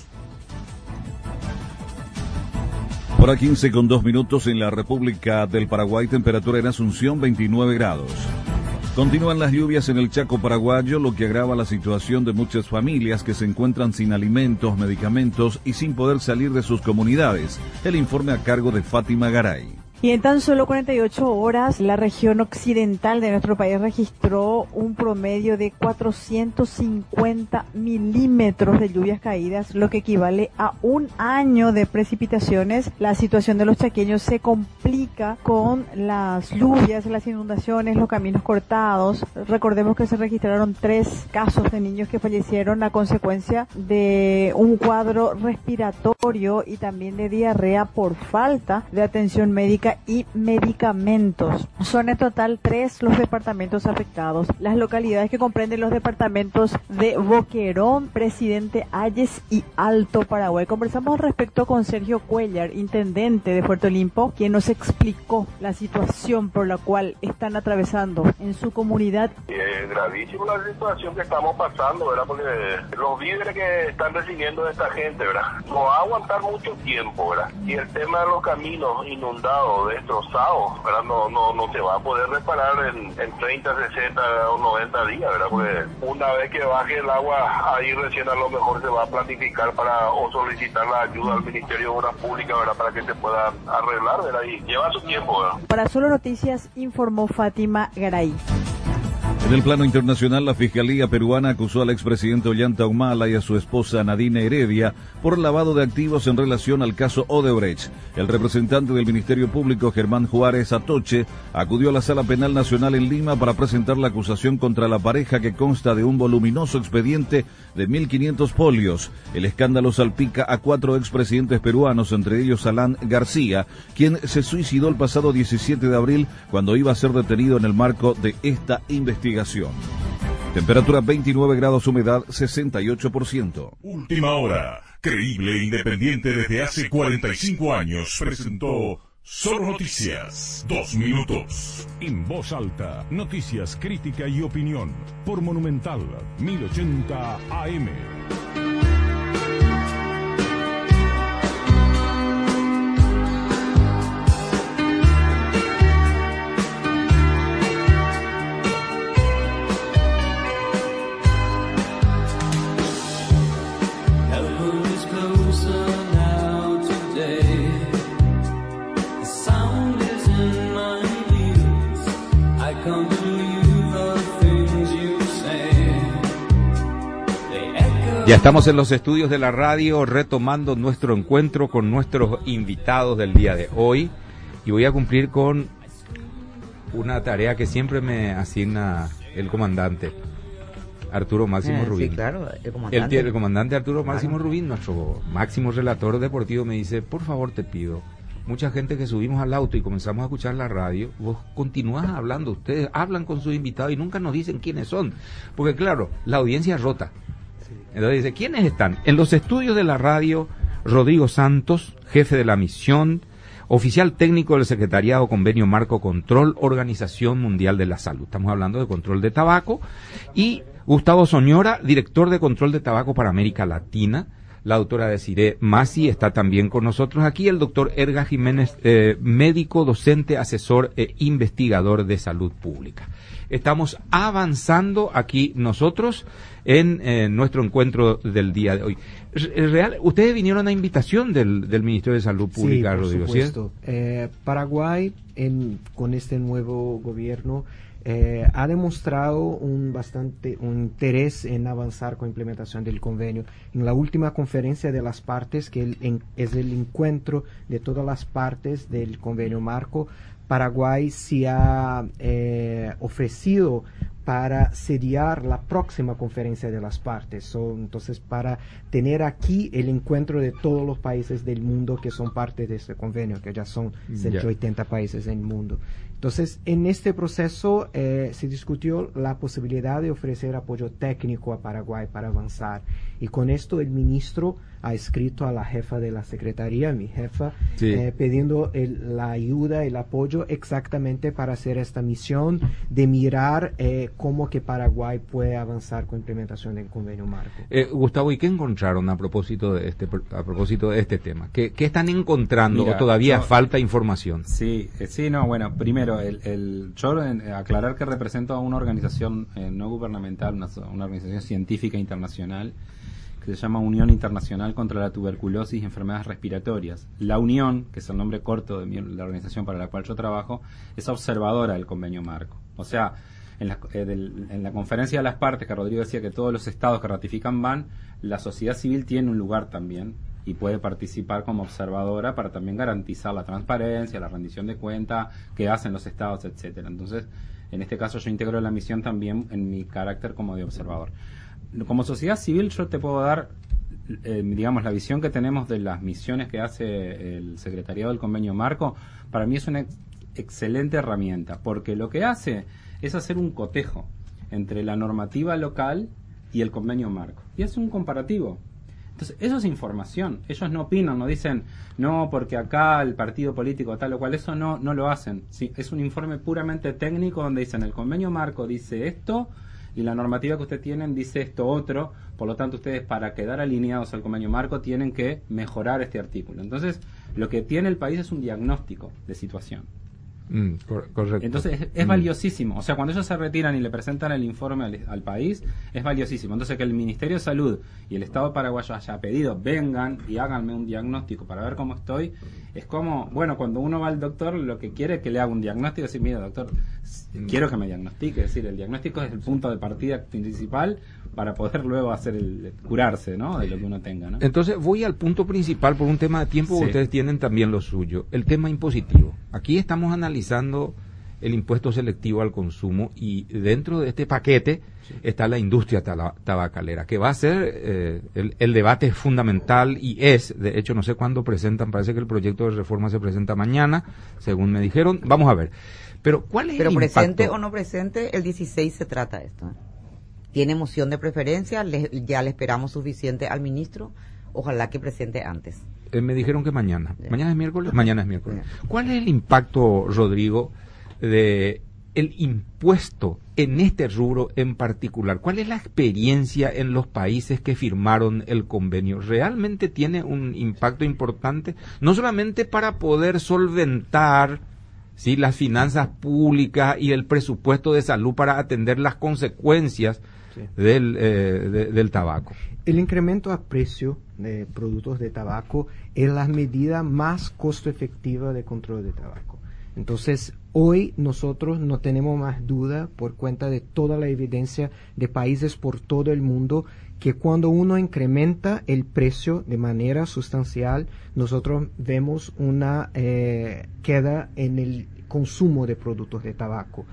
Hora quince con dos minutos en la República del Paraguay. Temperatura en Asunción veintinueve grados. Continúan las lluvias en el Chaco paraguayo, lo que agrava la situación de muchas familias que se encuentran sin alimentos, medicamentos y sin poder salir de sus comunidades. El informe a cargo de Fátima Garay. Y en tan solo cuarenta y ocho horas, la región occidental de nuestro país registró un promedio de cuatrocientos cincuenta milímetros de lluvias caídas, lo que equivale a un año de precipitaciones. La situación de los chaqueños se complica con las lluvias, las inundaciones, los caminos cortados. Recordemos que se registraron tres casos de niños que fallecieron a consecuencia de un cuadro respiratorio y también de diarrea por falta de atención médica y medicamentos. Son en total tres los departamentos afectados. Las localidades que comprenden los departamentos de Boquerón, Presidente Hayes y Alto Paraguay. Conversamos al respecto con Sergio Cuellar, intendente de Puerto Limpo, quien nos explicó la situación por la cual están atravesando en su comunidad. Es gravísima la situación que estamos pasando, ¿verdad? Porque los víveres que están recibiendo de esta gente, ¿verdad? No va a aguantar mucho tiempo, ¿verdad? Y el tema de los caminos inundados, destrozados, ¿verdad? No, no, no se va a poder reparar en, en treinta, sesenta o noventa días, ¿verdad? Porque una vez que baje el agua, ahí recién a lo mejor se va a planificar para o solicitar la ayuda al Ministerio de Obras Públicas, ¿verdad? Para que se pueda arreglar, ¿verdad? Y lleva su tiempo, ¿verdad? Para Solo Noticias informó Fátima Garay. En el plano internacional, la Fiscalía peruana acusó al expresidente Ollanta Humala y a su esposa Nadine Heredia por lavado de activos en relación al caso Odebrecht. El representante del Ministerio Público, Germán Juárez Atoche, acudió a la Sala Penal Nacional en Lima para presentar la acusación contra la pareja, que consta de un voluminoso expediente de mil quinientos folios. El escándalo salpica a cuatro expresidentes peruanos, entre ellos Alan García, quien se suicidó el pasado diecisiete de abril cuando iba a ser detenido en el marco de esta investigación. Temperatura veintinueve grados, humedad sesenta y ocho por ciento. Última hora, creíble e independiente desde hace cuarenta y cinco años, presentó Solo Noticias, dos minutos. En voz alta, noticias, crítica y opinión. Por Monumental mil ochenta A M. Ya estamos en los estudios de la radio retomando nuestro encuentro con nuestros invitados del día de hoy y voy a cumplir con una tarea que siempre me asigna el comandante Arturo Máximo eh, Rubín. Sí, claro, el comandante. El, el comandante Arturo claro. Máximo Rubín, nuestro máximo relator deportivo, me dice, por favor te pido, mucha gente que subimos al auto y comenzamos a escuchar la radio, vos continúas hablando, ustedes hablan con sus invitados y nunca nos dicen quiénes son, porque claro, la audiencia es rota. Entonces dice, ¿quiénes están? En los estudios de la radio, Rodrigo Santos, jefe de la misión, oficial técnico del Secretariado Convenio Marco Control, Organización Mundial de la Salud. Estamos hablando de control de tabaco. Y Gustavo Soñora, director de control de tabaco para América Latina. La doctora Desiree Masi está también con nosotros aquí. El doctor Erga Jiménez, eh, médico, docente, asesor e investigador de salud pública. Estamos avanzando aquí nosotros en eh, nuestro encuentro del día de hoy. Real, ustedes vinieron a invitación del, del Ministerio de Salud Pública, sí, por Rodrigo, supuesto. ¿Sí? Eh, Paraguay, en, con este nuevo gobierno, eh, ha demostrado un bastante un interés en avanzar con la implementación del convenio. En la última conferencia de las partes, que el, en, es el encuentro de todas las partes del convenio marco, Paraguay se ha eh, ofrecido para sediar la próxima conferencia de las partes. So, entonces, para tener aquí el encuentro de todos los países del mundo que son parte de este convenio, que ya son ciento ochenta yeah. países en el mundo. Entonces, en este proceso eh, se discutió la posibilidad de ofrecer apoyo técnico a Paraguay para avanzar. Y con esto el ministro ha escrito a la jefa de la Secretaría, mi jefa, sí. eh, pidiendo el, la ayuda, el apoyo exactamente para hacer esta misión de mirar eh, cómo que Paraguay puede avanzar con implementación del convenio marco. Eh, Gustavo, ¿y qué encontraron a propósito de este a propósito de este tema? ¿Qué, qué están encontrando Mira, o todavía yo, falta información? Sí, eh, sí, no, bueno, primero, el, el, yo eh, aclarar que represento a una organización eh, no gubernamental, una, una organización científica internacional, que se llama Unión Internacional contra la Tuberculosis y Enfermedades Respiratorias. La Unión, que es el nombre corto de mi, la organización para la cual yo trabajo, es observadora del convenio marco. O sea, en la, eh, del, en la conferencia de las partes, que Rodrigo decía que todos los estados que ratifican van, la sociedad civil tiene un lugar también y puede participar como observadora para también garantizar la transparencia, la rendición de cuenta que hacen los estados, etcétera. Entonces, en este caso yo integro la misión también en mi carácter como de observador. Como sociedad civil yo te puedo dar, eh, digamos, la visión que tenemos de las misiones que hace el Secretariado del Convenio Marco. Para mí es una ex excelente herramienta, porque lo que hace es hacer un cotejo entre la normativa local y el Convenio Marco, y hace un comparativo. Entonces, eso es información. Ellos no opinan, no dicen, no, porque acá el partido político tal o cual, eso no, no lo hacen. Sí, es un informe puramente técnico donde dicen, el Convenio Marco dice esto, y la normativa que ustedes tienen dice esto otro, por lo tanto ustedes para quedar alineados al convenio marco tienen que mejorar este artículo. Entonces, lo que tiene el país es un diagnóstico de situación. Mm, cor correcto. Entonces es, es mm. valiosísimo. O sea, cuando ellos se retiran y le presentan el informe al, al país, es valiosísimo. Entonces, que el Ministerio de Salud y el Estado paraguayo haya pedido, vengan y háganme un diagnóstico para ver cómo estoy, es como, bueno, cuando uno va al doctor, lo que quiere es que le haga un diagnóstico y decir, mira, doctor, mm. quiero que me diagnostique. Es decir, el diagnóstico es el punto de partida principal para poder luego hacer el curarse, ¿no? De lo que uno tenga, ¿no? Entonces voy al punto principal por un tema de tiempo, sí. Ustedes tienen también lo suyo, el tema impositivo. Aquí estamos analizando el impuesto selectivo al consumo y dentro de este paquete sí. está la industria tabacalera, que va a ser eh, el, el debate fundamental y es, de hecho no sé cuándo presentan, parece que el proyecto de reforma se presenta mañana, según me dijeron, vamos a ver. Pero ¿cuál es Pero el presente impacto? o no presente, el dieciséis se trata esto, ¿eh? Tiene moción de preferencia, le, ya le esperamos suficiente al ministro, ojalá que presente antes. Eh, me dijeron que mañana. ¿Mañana es miércoles? Mañana es miércoles. ¿Cuál es el impacto, Rodrigo, de el impuesto en este rubro en particular? ¿Cuál es la experiencia en los países que firmaron el convenio? ¿Realmente tiene un impacto importante? No solamente para poder solventar, ¿sí?, las finanzas públicas y el presupuesto de salud para atender las consecuencias sí. del, eh, de, del tabaco. El incremento a precio de productos de tabaco es la medida más costo efectiva de control de tabaco. Entonces, hoy nosotros no tenemos más duda, por cuenta de toda la evidencia de países por todo el mundo, que cuando uno incrementa el precio de manera sustancial, nosotros vemos una eh, queda en el consumo de productos de tabaco.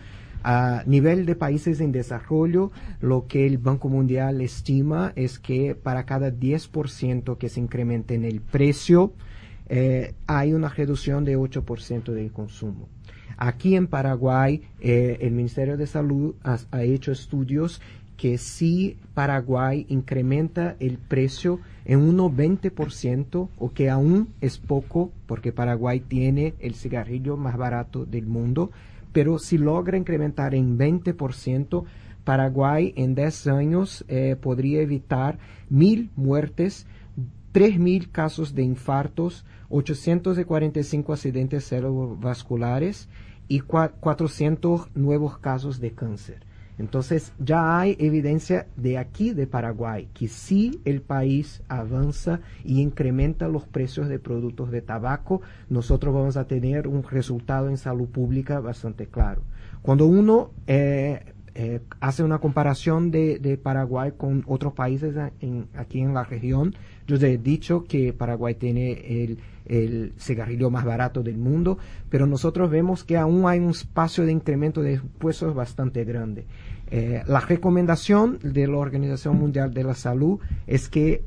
A nivel de países en desarrollo, lo que el Banco Mundial estima es que para cada diez por ciento que se incremente en el precio, eh, hay una reducción de ocho por ciento del consumo. Aquí en Paraguay, eh, el Ministerio de Salud ha, ha hecho estudios que si Paraguay incrementa el precio en un veinte por ciento, o que aún es poco, porque Paraguay tiene el cigarrillo más barato del mundo, pero si logra incrementar en veinte por ciento, Paraguay en diez años eh, podría evitar mil muertes, tres mil casos de infartos, ochocientos cuarenta y cinco accidentes cerebrovasculares y cuatrocientos nuevos casos de cáncer. Entonces ya hay evidencia de aquí de Paraguay que si el país avanza y incrementa los precios de productos de tabaco, nosotros vamos a tener un resultado en salud pública bastante claro. Cuando uno eh, eh, hace una comparación de, de Paraguay con otros países en, aquí en la región, yo les he dicho que Paraguay tiene el, el cigarrillo más barato del mundo, pero nosotros vemos que aún hay un espacio de incremento de impuestos bastante grande. Eh, la recomendación de la Organización Mundial de la Salud es que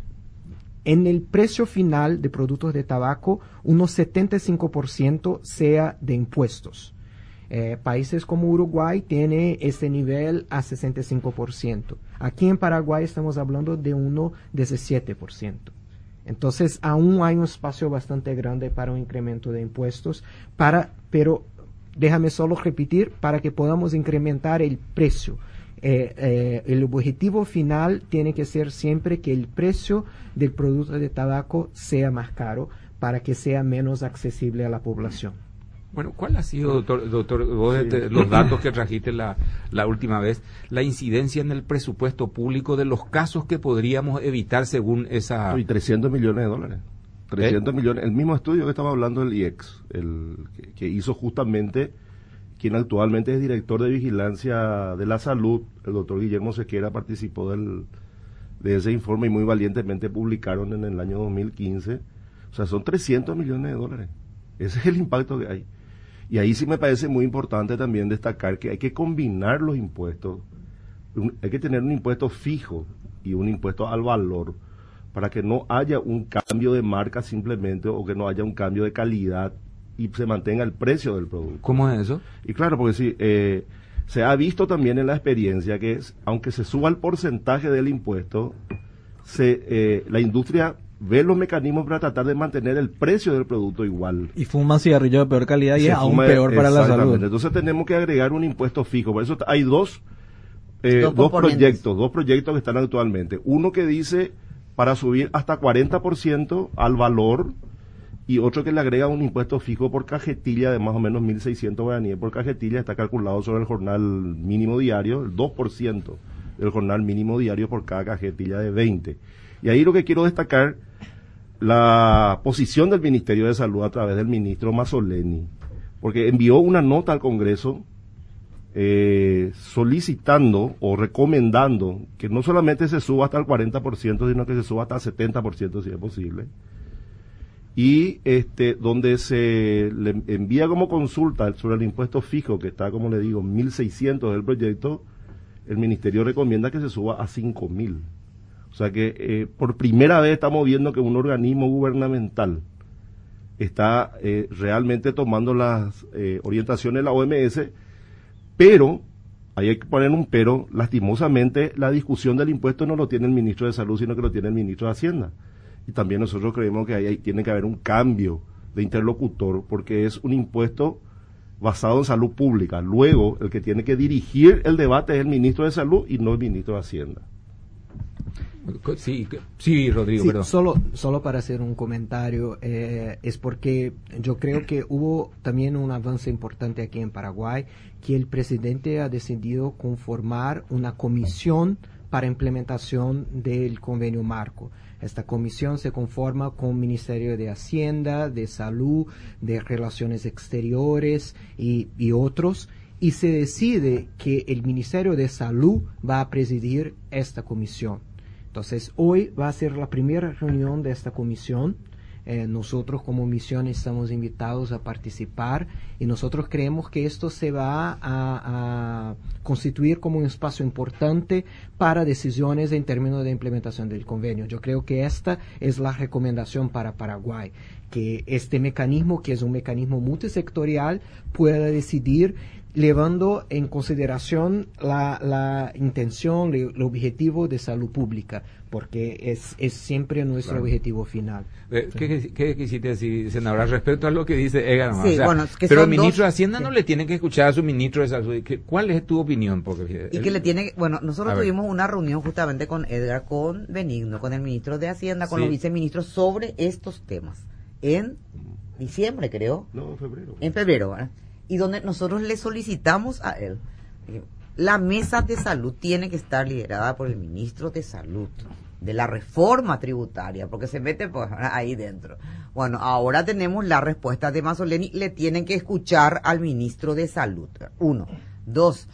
en el precio final de productos de tabaco, unos setenta y cinco por ciento sea de impuestos. Eh, países como Uruguay tiene ese nivel a sesenta y cinco por ciento. Aquí en Paraguay estamos hablando de uno diecisiete por ciento. Entonces aún hay un espacio bastante grande para un incremento de impuestos, para, pero déjame solo repetir, para que podamos incrementar el precio. Eh, eh, el objetivo final tiene que ser siempre que el precio del producto de tabaco sea más caro para que sea menos accesible a la población. Bueno, ¿cuál ha sido, doctor, doctor vos sí. te, los datos que trajiste la, la última vez, la incidencia en el presupuesto público de los casos que podríamos evitar según esa... Y trescientos millones de dólares. trescientos ¿Eh? millones. El mismo estudio que estaba hablando del I E X, el que, que hizo justamente quien actualmente es director de Vigilancia de la Salud, el doctor Guillermo Sequera, participó del, de ese informe y muy valientemente publicaron en el año dos mil quince. O sea, son trescientos millones de dólares. Ese es el impacto que hay. Y ahí sí me parece muy importante también destacar que hay que combinar los impuestos. Un, hay que tener un impuesto fijo y un impuesto al valor para que no haya un cambio de marca simplemente, o que no haya un cambio de calidad y se mantenga el precio del producto. ¿Cómo es eso? Y claro, porque sí, eh, se ha visto también en la experiencia que es, aunque se suba el porcentaje del impuesto, se, eh, la industria ve los mecanismos para tratar de mantener el precio del producto igual. Y fuman cigarrillos de peor calidad y es aún peor para la salud. Entonces tenemos que agregar un impuesto fijo. Por eso hay dos, eh, dos, dos proyectos, dos proyectos que están actualmente. Uno que dice para subir hasta cuarenta por ciento al valor, y otro que le agrega un impuesto fijo por cajetilla de más o menos mil seiscientos guaraníes por cajetilla. Está calculado sobre el jornal mínimo diario, el dos por ciento del jornal mínimo diario por cada cajetilla de veinte. Y ahí lo que quiero destacar, la posición del Ministerio de Salud a través del ministro Mazzoleni, porque envió una nota al Congreso eh, solicitando o recomendando que no solamente se suba hasta el cuarenta por ciento, sino que se suba hasta el setenta por ciento si es posible. Y este donde se le envía como consulta sobre el impuesto fijo, que está, como le digo, mil seiscientos del proyecto, el Ministerio recomienda que se suba a cinco mil. O sea que eh, por primera vez estamos viendo que un organismo gubernamental está eh, realmente tomando las eh, orientaciones de la O M S, pero, ahí hay que poner un pero, lastimosamente la discusión del impuesto no lo tiene el ministro de Salud, sino que lo tiene el ministro de Hacienda. y también nosotros creemos que ahí, ahí tiene que haber un cambio de interlocutor, porque es un impuesto basado en salud pública. Luego, el que tiene que dirigir el debate es el ministro de Salud y no el ministro de Hacienda. Sí, sí, Rodrigo, sí, perdón. Solo, solo para hacer un comentario, eh, es porque yo creo que hubo también un avance importante aquí en Paraguay, que el presidente ha decidido conformar una comisión para implementación del convenio marco. Esta comisión se conforma con Ministerio de Hacienda, de Salud, de Relaciones Exteriores y, y otros, y se decide que el Ministerio de Salud va a presidir esta comisión. Entonces, hoy va a ser la primera reunión de esta comisión. Eh, nosotros como misión estamos invitados a participar y nosotros creemos que esto se va a, a constituir como un espacio importante para decisiones en términos de implementación del convenio. Yo creo que esta es la recomendación para Paraguay, que este mecanismo, que es un mecanismo multisectorial, pueda decidir llevando en consideración la, la intención, el objetivo de salud pública, porque es, es siempre nuestro claro. objetivo final. Eh, ¿Qué, qué quisiste decir, senadora, respecto a lo que dice Edgar? Sí, o sea, bueno, que pero el dos... ministro de Hacienda no le tiene que escuchar a su ministro de Salud. ¿Cuál es tu opinión? Porque y él... que le tiene, bueno, nosotros tuvimos una reunión justamente con Edgar, con Benigno, con el ministro de Hacienda, con sí. los viceministros sobre estos temas. En diciembre, creo. No, en febrero. En febrero, ¿verdad? Y donde nosotros le solicitamos a él, la mesa de salud tiene que estar liderada por el ministro de Salud, de la reforma tributaria, porque se mete pues, ahí dentro. Bueno, ahora tenemos la respuesta de Mazzoleni, le tienen que escuchar al ministro de Salud. Uno. Dos,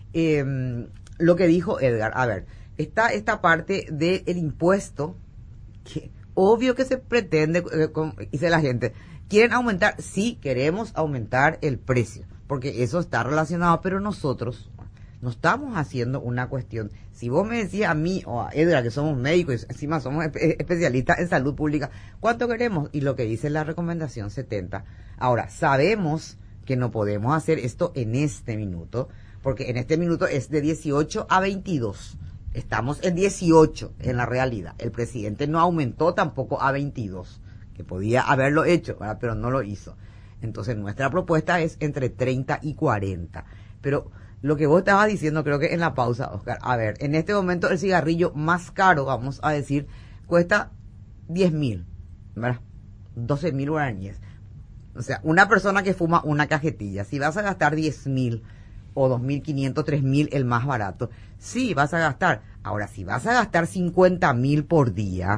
eh, lo que dijo Edgar, a ver, está esta parte del impuesto, que obvio que se pretende, eh, con, dice la gente, ¿quieren aumentar? Sí, queremos aumentar el precio, porque eso está relacionado, pero nosotros no estamos haciendo una cuestión. Si vos me decías a mí o a Edgar, que somos médicos y encima somos espe- especialistas en salud pública, ¿cuánto queremos? Y lo que dice la recomendación setenta. Ahora, sabemos que no podemos hacer esto en este minuto, porque en este minuto es de dieciocho a veintidós. Estamos en dieciocho en la realidad. El presidente no aumentó tampoco a veintidós. Que podía haberlo hecho, ¿verdad? Pero no lo hizo. Entonces nuestra propuesta es entre treinta y cuarenta. Pero lo que vos estabas diciendo, creo que en la pausa, Oscar, a ver, en este momento el cigarrillo más caro, vamos a decir, cuesta diez mil, ¿verdad? doce mil guaraníes. O sea, una persona que fuma una cajetilla, si vas a gastar diez mil o dos mil quinientos, tres mil, el más barato, sí vas a gastar. Ahora, si vas a gastar cincuenta mil por día,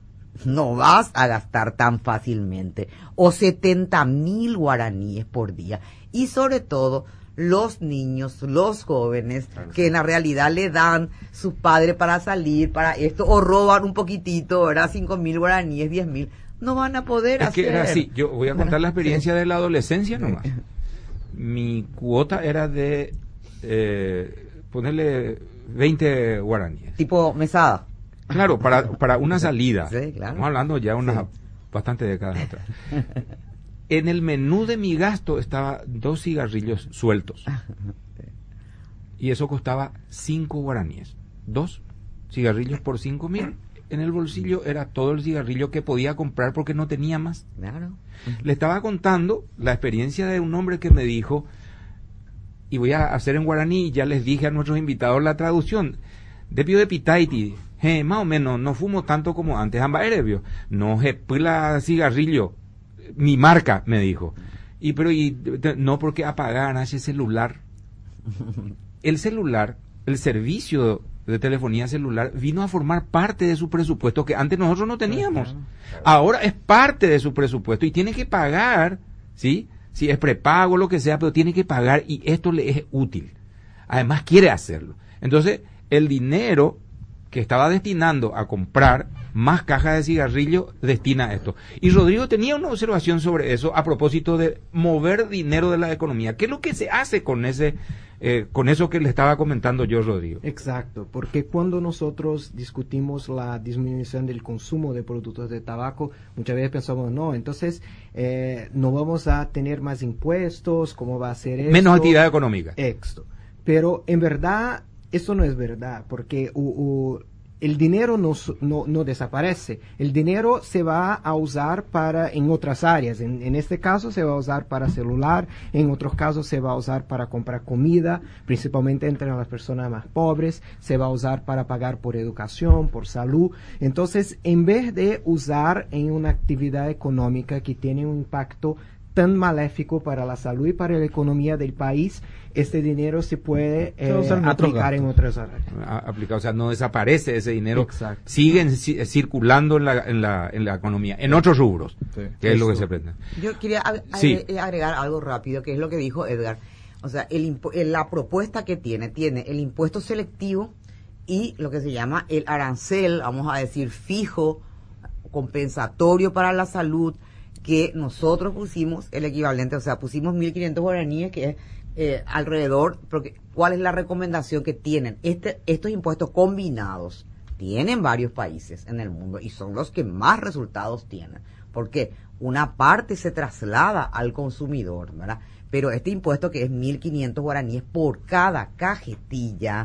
no vas a gastar tan fácilmente, o setenta mil guaraníes por día, y sobre todo los niños, los jóvenes, que en la realidad le dan sus padres para salir, para esto, o roban un poquitito, ¿verdad? cinco mil guaraníes, diez mil, no van a poder es hacer. Que era así, yo voy a contar la experiencia de la adolescencia nomás. Mi cuota era de eh, ponerle veinte guaraníes. Tipo mesada. Claro, para, para una salida. Sí, claro. Estamos hablando ya unas sí. bastantes décadas atrás. En el menú de mi gasto estaba dos cigarrillos sueltos. Y eso costaba cinco guaraníes. Dos cigarrillos por cinco mil. En el bolsillo era todo el cigarrillo que podía comprar porque no tenía más. Claro. Le estaba contando la experiencia de un hombre que me dijo, y voy a hacer en guaraní, y ya les dije a nuestros invitados la traducción. De pio de pitaiti. Hey, más o menos, no fumo tanto como antes, amba erebio. No se pila cigarrillo. Mi marca, me dijo. Y pero y, no porque apagar ese celular. El celular, el servicio de telefonía celular vino a formar parte de su presupuesto que antes nosotros no teníamos. Ahora es parte de su presupuesto y tiene que pagar, ¿sí? Si es prepago, lo que sea, pero tiene que pagar y esto le es útil. Además quiere hacerlo. Entonces, el dinero que estaba destinando a comprar más cajas de cigarrillo destina a esto. Y Rodrigo tenía una observación sobre eso a propósito de mover dinero de la economía. ¿Qué es lo que se hace con ese, eh, con eso que le estaba comentando yo, Rodrigo? Exacto, porque cuando nosotros discutimos la disminución del consumo de productos de tabaco, muchas veces pensamos, no, entonces eh, no vamos a tener más impuestos, ¿cómo va a ser eso? Menos actividad económica. Esto. Pero en verdad, eso no es verdad, porque uh, uh, el dinero no, no, no desaparece. El dinero se va a usar para en otras áreas. En, en este caso se va a usar para celular, en otros casos se va a usar para comprar comida, principalmente entre las personas más pobres, se va a usar para pagar por educación, por salud. Entonces, en vez de usar en una actividad económica que tiene un impacto tan maléfico para la salud y para la economía del país, este dinero se puede eh, aplicar en otras áreas. Aplicar, o sea, no desaparece ese dinero, exacto, sigue circulando en la, en la, en la economía, en otros rubros, sí, que es lo que se pretende. Yo quería ag sí. agregar algo rápido, que es lo que dijo Edgar. O sea, el la propuesta que tiene, tiene el impuesto selectivo y lo que se llama el arancel, vamos a decir, fijo, compensatorio para la salud, que nosotros pusimos el equivalente, o sea, pusimos mil quinientos guaraníes, que es eh, alrededor, porque ¿cuál es la recomendación que tienen? Este, estos impuestos combinados tienen varios países en el mundo y son los que más resultados tienen, porque una parte se traslada al consumidor, ¿verdad? Pero este impuesto, que es mil quinientos guaraníes por cada cajetilla,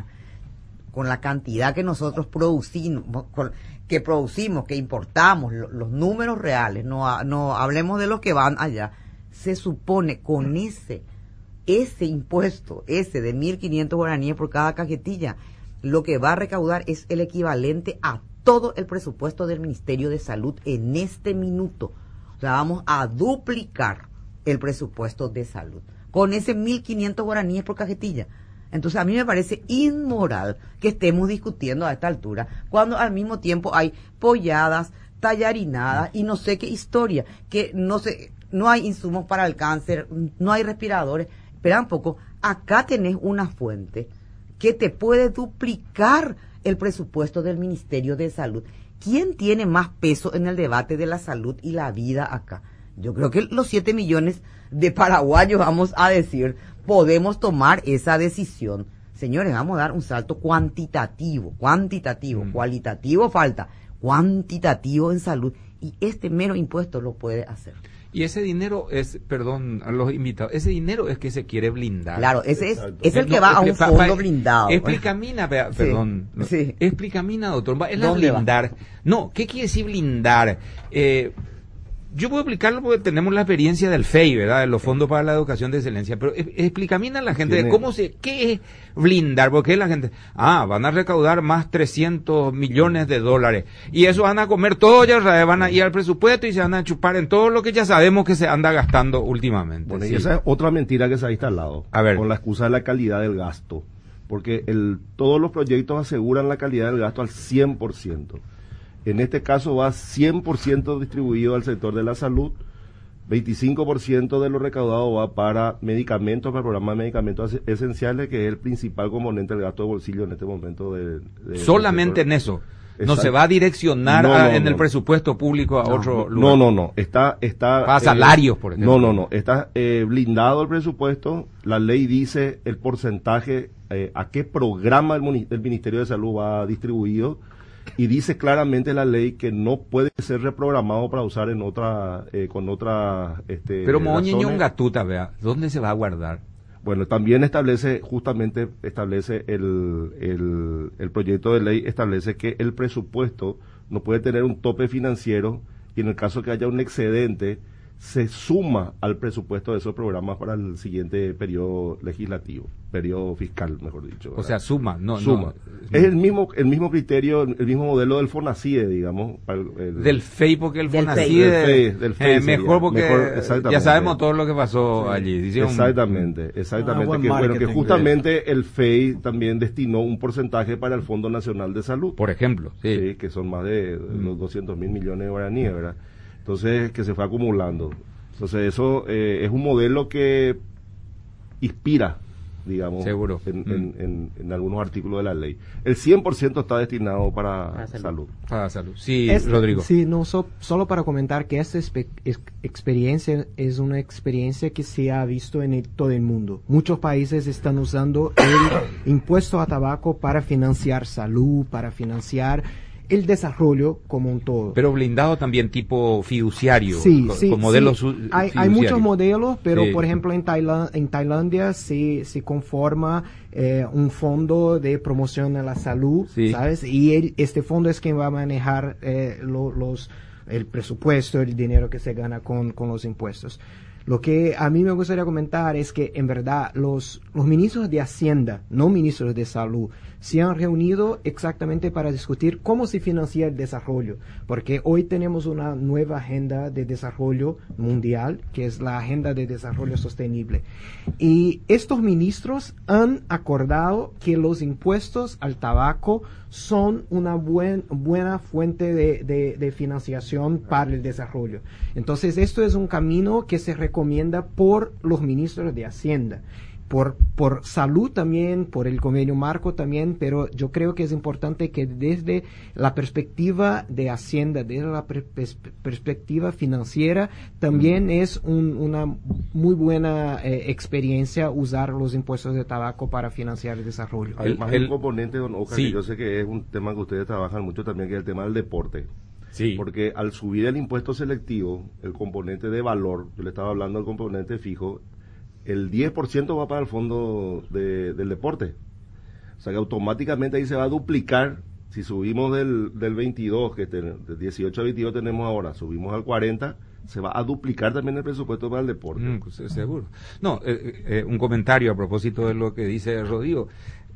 con la cantidad que nosotros producimos, con, que producimos, que importamos, lo, los números reales, no, no hablemos de los que van allá, se supone con ese, ese impuesto, ese de mil quinientos guaraníes por cada cajetilla, lo que va a recaudar es el equivalente a todo el presupuesto del Ministerio de Salud en este minuto. O sea, vamos a duplicar el presupuesto de salud con ese mil quinientos guaraníes por cajetilla. Entonces a mí me parece inmoral que estemos discutiendo a esta altura cuando al mismo tiempo hay polladas, tallarinadas y no sé qué historia, que no sé, no hay insumos para el cáncer, no hay respiradores. Espera un poco, acá tenés una fuente que te puede duplicar el presupuesto del Ministerio de Salud. ¿Quién tiene más peso en el debate de la salud y la vida acá? Yo creo que los siete millones de paraguayos, vamos a decir, podemos tomar esa decisión. Señores, vamos a dar un salto cuantitativo, cuantitativo, mm. cualitativo falta, cuantitativo en salud, y este mero impuesto lo puede hacer. Y ese dinero es, perdón a los invitados, ese dinero es que se quiere blindar. Claro, ese es, es el que no, va a un fondo pa, pa, blindado. Explícame, perdón, sí, sí. explícame, doctor, es la blindar. Va? No, ¿qué quiere decir blindar? Eh, Yo puedo explicarlo porque tenemos la experiencia del F E I, ¿verdad? De los Fondos para la Educación de Excelencia. Pero explícame a la gente de cómo se, qué es blindar, porque la gente, ah, van a recaudar más trescientos millones de dólares. Y eso van a comer todo, ya van a ir al presupuesto y se van a chupar en todo lo que ya sabemos que se anda gastando últimamente. Bueno, sí. Y esa es otra mentira que se ha instalado. A ver. Con la excusa de la calidad del gasto. Porque el, todos los proyectos aseguran la calidad del gasto al cien por ciento. En este caso va cien por ciento distribuido al sector de la salud, veinticinco por ciento de lo recaudado va para medicamentos, para el programa de medicamentos esenciales, que es el principal componente del gasto de bolsillo en este momento. De, de Solamente en eso. Exacto. No se va a direccionar no, no, a, en no, el presupuesto público a no, otro no, lugar. No, no, no. Está, está, para eh, salarios, por ejemplo. No, no, no. Está eh, blindado el presupuesto. La ley dice el porcentaje, eh, a qué programa el, el Ministerio de Salud va distribuido. Y dice claramente la ley que no puede ser reprogramado para usar en otra, eh, con otra, este. Pero Moñeñón Gatuta, vea, ¿dónde se va a guardar? Bueno, también establece, justamente establece el, el, el proyecto de ley establece que el presupuesto no puede tener un tope financiero y en el caso que haya un excedente se suma al presupuesto de esos programas para el siguiente periodo legislativo, periodo fiscal, mejor dicho. ¿verdad? O sea, suma, no, suma. No, es el mismo, el mismo criterio, el mismo modelo del FONACIDE, digamos. El, el, del F E I, porque el FONACIDE, del F E I, del F E I eh, mejor porque mejor, ya sabemos todo lo que pasó sí. allí. Dice exactamente, un, exactamente. Ah, que, bueno, que justamente el F E I también destinó un porcentaje para el Fondo Nacional de Salud. Por ejemplo, sí. sí que son más de mm. los doscientos mil millones de guaraníes, ¿verdad? Entonces, que se fue acumulando. Entonces, eso eh, es un modelo que inspira, digamos, seguro. En, mm. en, en, en algunos artículos de la ley. El cien por ciento está destinado para, para salud. salud. Para salud. Sí, es, Rodrigo. Sí, no, so, solo para comentar que esta espe- es, experiencia es una experiencia que se ha visto en el, todo el mundo. Muchos países están usando el impuesto a tabaco para financiar salud, para financiar el desarrollo como un todo. Pero blindado también tipo fiduciario, sí, con, sí, con modelos sí. Hay, hay muchos modelos, pero sí. por ejemplo en, Tailand, en Tailandia se, se conforma eh, un fondo de promoción de la salud, sí. ¿sabes? Y el, este fondo es quien va a manejar eh, lo, los el presupuesto, el dinero que se gana con, con los impuestos. Lo que a mí me gustaría comentar es que en verdad los, los ministros de Hacienda, no ministros de Salud, se han reunido exactamente para discutir cómo se financia el desarrollo, porque hoy tenemos una nueva agenda de desarrollo mundial, que es la Agenda de Desarrollo Sostenible. Y estos ministros han acordado que los impuestos al tabaco son una buen, buena fuente de, de, de financiación para el desarrollo. Entonces, esto es un camino que se recomienda por los ministros de Hacienda. Por, por salud también, por el convenio marco también, pero yo creo que es importante que desde la perspectiva de Hacienda, desde la per, pers, perspectiva financiera, también mm. es un, una muy buena eh, experiencia usar los impuestos de tabaco para financiar el desarrollo. Además, el, el componente, don Oscar, sí. que yo sé que es un tema que ustedes trabajan mucho también, que es el tema del deporte. Sí. Porque al subir el impuesto selectivo, el componente de valor, yo le estaba hablando del componente fijo, el diez por ciento va para el fondo de, del deporte. O sea que automáticamente ahí se va a duplicar. Si subimos del, del veintidós, que ten, del dieciocho a veintidós tenemos ahora, subimos al cuarenta, se va a duplicar también el presupuesto para el deporte. Mm, pues, seguro. No, eh, eh, un comentario a propósito de lo que dice Rodrigo.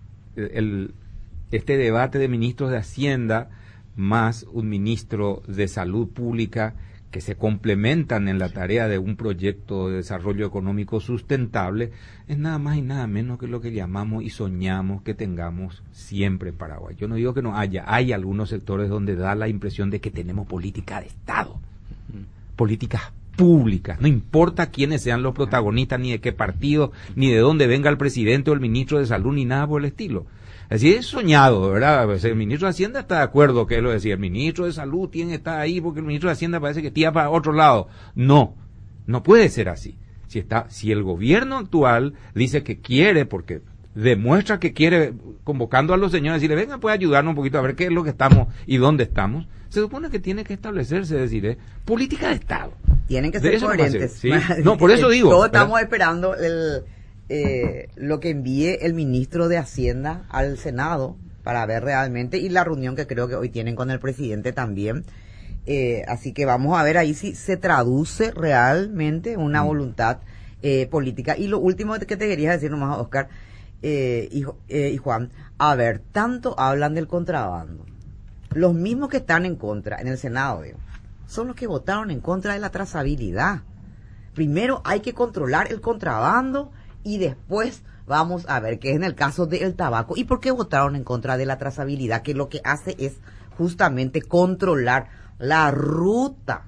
El, este debate de ministros de Hacienda más un ministro de Salud Pública que se complementan en la tarea de un proyecto de desarrollo económico sustentable, es nada más y nada menos que lo que llamamos y soñamos que tengamos siempre en Paraguay. Yo no digo que no haya, hay algunos sectores donde da la impresión de que tenemos política de Estado, mm. políticas públicas, no importa quiénes sean los protagonistas, ni de qué partido, ni de dónde venga el presidente o el ministro de Salud, ni nada por el estilo. Así es soñado, ¿verdad? Pues el ministro de Hacienda está de acuerdo que él lo decía. El ministro de Salud tiene que estar ahí porque el ministro de Hacienda parece que tira para otro lado. No, no puede ser así. Si está, si el gobierno actual dice que quiere, porque demuestra que quiere, convocando a los señores, decirle, venga, puede ayudarnos un poquito a ver qué es lo que estamos y dónde estamos, se supone que tiene que establecerse, decir, ¿eh? política de Estado. Tienen que ser coherentes. ¿Sí? No, por eso digo. Todos estamos esperando el... Eh, lo que envíe el ministro de Hacienda al Senado para ver realmente, y la reunión que creo que hoy tienen con el presidente también, eh, así que vamos a ver ahí si se traduce realmente una mm. voluntad eh, política. Y lo último que te quería decir nomás, Oscar eh, y, eh, y Juan, a ver, tanto hablan del contrabando, los mismos que están en contra en el Senado, digo, son los que votaron en contra de la trazabilidad. Primero hay que controlar el contrabando y después vamos a ver qué es en el caso del tabaco. ¿Y por qué votaron en contra de la trazabilidad? Que lo que hace es justamente controlar la ruta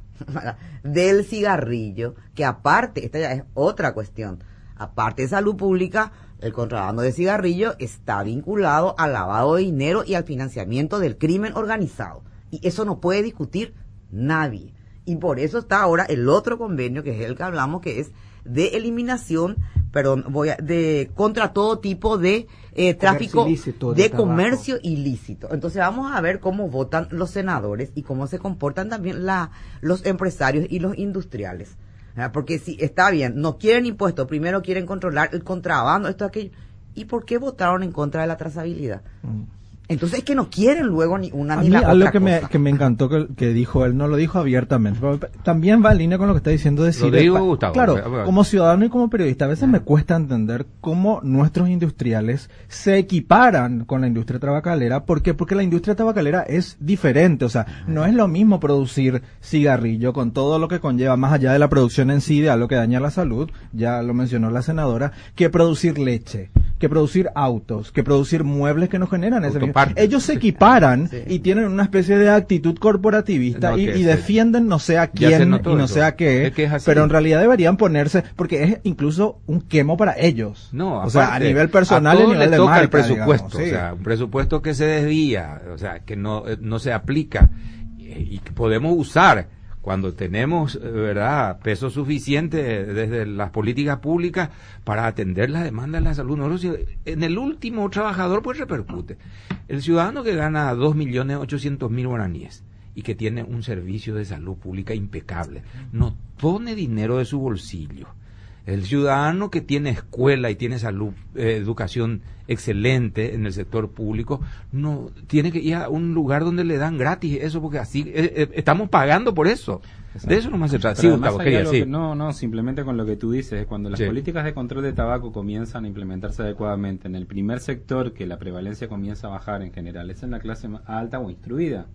del cigarrillo, que aparte, esta ya es otra cuestión, aparte de salud pública, el contrabando de cigarrillo está vinculado al lavado de dinero y al financiamiento del crimen organizado. Y eso no puede discutir nadie. Y por eso está ahora el otro convenio, que es el que hablamos, que es de eliminación, perdón, voy a, de contra todo tipo de eh, tráfico de, de comercio ilícito. Entonces vamos a ver cómo votan los senadores y cómo se comportan también la, los empresarios y los industriales. ¿Verdad? Porque si está bien, no quieren impuestos, primero quieren controlar el contrabando, esto, aquello. ¿Y por qué votaron en contra de la trazabilidad? Mm. Entonces es que no quieren luego ni una a ni mí, la algo otra que cosa. me, que me encantó que, que dijo él, no lo dijo abiertamente, pero también va en línea con lo que está diciendo decir. Lo digo, Gustavo. Claro, como ciudadano y como periodista, a veces me cuesta entender cómo nuestros industriales se equiparan con la industria tabacalera. ¿Por qué? Porque la industria tabacalera es diferente, o sea, no es lo mismo producir cigarrillo con todo lo que conlleva, más allá de la producción en sí, de algo que daña la salud, ya lo mencionó la senadora, que producir leche, que producir autos, que producir muebles que no generan ese mismo. Ellos se equiparan sí. y tienen una especie de actitud corporativista no, y, y defienden no sé a quién y no sé a qué, es que es pero en realidad deberían ponerse, porque es incluso un quemo para ellos. No, o sea, a nivel personal y a nivel de marca, el presupuesto, digamos, sí. O sea, un presupuesto que se desvía, o sea, que no, no se aplica y que podemos usar cuando tenemos, ¿verdad?, peso suficiente desde las políticas públicas para atender la demanda de la salud. Nosotros, en el último trabajador, pues repercute. El ciudadano que gana dos millones ochocientos mil guaraníes y que tiene un servicio de salud pública impecable, no pone dinero de su bolsillo. El ciudadano que tiene escuela y tiene salud, eh, educación excelente en el sector público, no tiene que ir a un lugar donde le dan gratis eso, porque así eh, eh, estamos pagando por eso. Exacto. De eso nomás se trata. Sí, Gustavo, quería, sí. Que, no, no, simplemente con lo que tú dices, cuando las sí. políticas de control de tabaco comienzan a implementarse adecuadamente en el primer sector que la prevalencia comienza a bajar en general, es en la clase alta o instruida.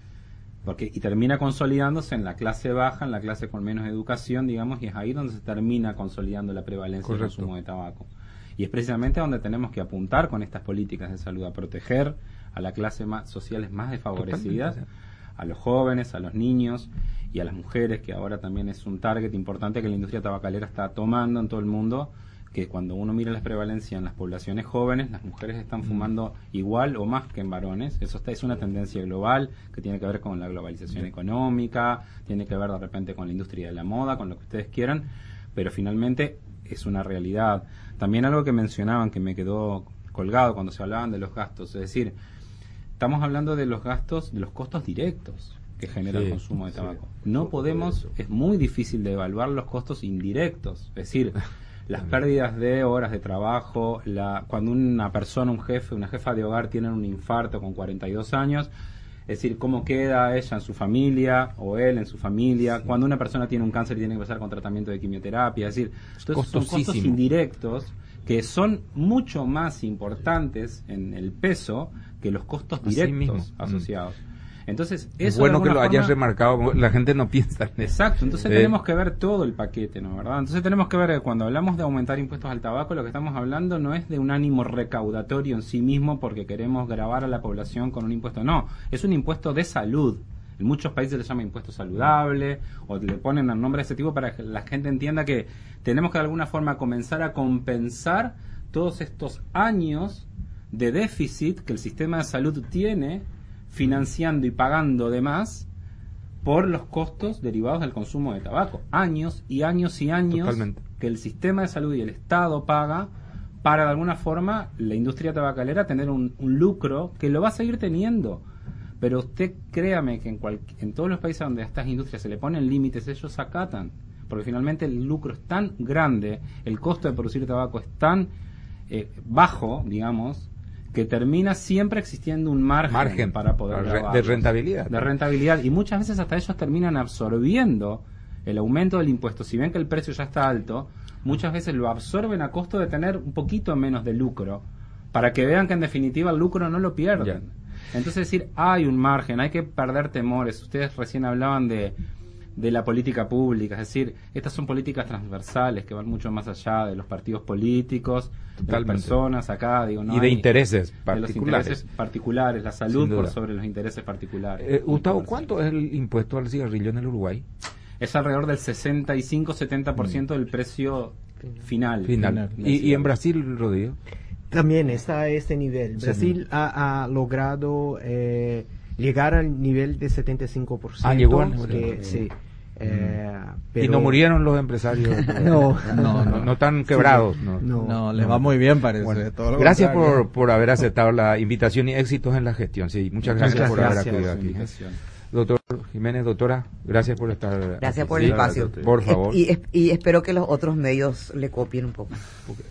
Porque, y termina consolidándose en la clase baja, en la clase con menos educación, digamos, y es ahí donde se termina consolidando la prevalencia Correcto. del consumo de tabaco. Y es precisamente donde tenemos que apuntar con estas políticas de salud, a proteger a la clase más, sociales más desfavorecidas, Totalmente. a los jóvenes, a los niños y a las mujeres, que ahora también es un target importante que la industria tabacalera está tomando en todo el mundo, que cuando uno mira la prevalencia en las poblaciones jóvenes, las mujeres están fumando mm. igual o más que en varones. Eso está, es una tendencia global que tiene que ver con la globalización mm. económica, tiene que ver de repente con la industria de la moda, con lo que ustedes quieran, pero finalmente es una realidad. También algo que mencionaban que me quedó colgado cuando se hablaban de los gastos, es decir, estamos hablando de los gastos, de los costos directos que genera sí, el consumo de tabaco. Sí. No podemos, es muy difícil de evaluar los costos indirectos, es decir, las pérdidas de horas de trabajo, la, cuando una persona, un jefe, una jefa de hogar tiene un infarto con cuarenta y dos años, es decir, cómo queda ella en su familia o él en su familia, sí. cuando una persona tiene un cáncer y tiene que empezar con tratamiento de quimioterapia, es decir, entonces son costos indirectos que son mucho más importantes en el peso que los costos directos asociados. Mm. Entonces, eso es bueno que lo forma... hayas remarcado, la gente no piensa en eso. Exacto, entonces eh. tenemos que ver todo el paquete, ¿no? ¿Verdad? Entonces tenemos que ver que cuando hablamos de aumentar impuestos al tabaco, lo que estamos hablando no es de un ánimo recaudatorio en sí mismo porque queremos gravar a la población con un impuesto, no, es un impuesto de salud. En muchos países le llama impuesto saludable o le ponen el nombre de ese tipo para que la gente entienda que tenemos que de alguna forma comenzar a compensar todos estos años de déficit que el sistema de salud tiene financiando y pagando de más por los costos derivados del consumo de tabaco. Años y años y años Totalmente. que el sistema de salud y el Estado paga para de alguna forma la industria tabacalera tener un, un lucro que lo va a seguir teniendo. Pero usted créame que en, cual, en todos los países donde a estas industrias se le ponen límites, ellos acatan. Porque finalmente el lucro es tan grande, el costo de producir tabaco es tan eh, bajo, digamos, que termina siempre existiendo un margen, margen para poder grabarlos, de rentabilidad. De rentabilidad. Y muchas veces hasta ellos terminan absorbiendo el aumento del impuesto. Si ven que el precio ya está alto, muchas veces lo absorben a costo de tener un poquito menos de lucro, para que vean que en definitiva el lucro no lo pierden. Ya. Entonces, es decir, hay un margen, hay que perder temores. Ustedes recién hablaban de, de la política pública, es decir, estas son políticas transversales que van mucho más allá de los partidos políticos, de las personas acá, digo, no y de hay, intereses de particulares. los intereses particulares, la salud por sobre los intereses particulares. Eh, Gustavo, ¿cuánto es el impuesto al cigarrillo en el Uruguay? Es alrededor del sesenta y cinco a setenta por ciento mm. del precio final. final. ¿Y, ¿Y en Brasil, Rodrigo? También está a este nivel. Brasil sí. ha, ha logrado eh, llegar al nivel de setenta y cinco por ciento. Ah, llegó al que, sí. Eh, pero... Y no murieron los empresarios. no, no, no, no están quebrados. Sí, no, no, no, les va muy bien, parece. Bueno, todo lo gracias por, por haber aceptado la invitación y éxitos en la gestión. Sí, muchas gracias, muchas gracias por haber acudido aquí. Doctor Jiménez, doctora, gracias por estar. Gracias por el espacio. Por favor. Y, y, y espero que los otros medios le copien un poco.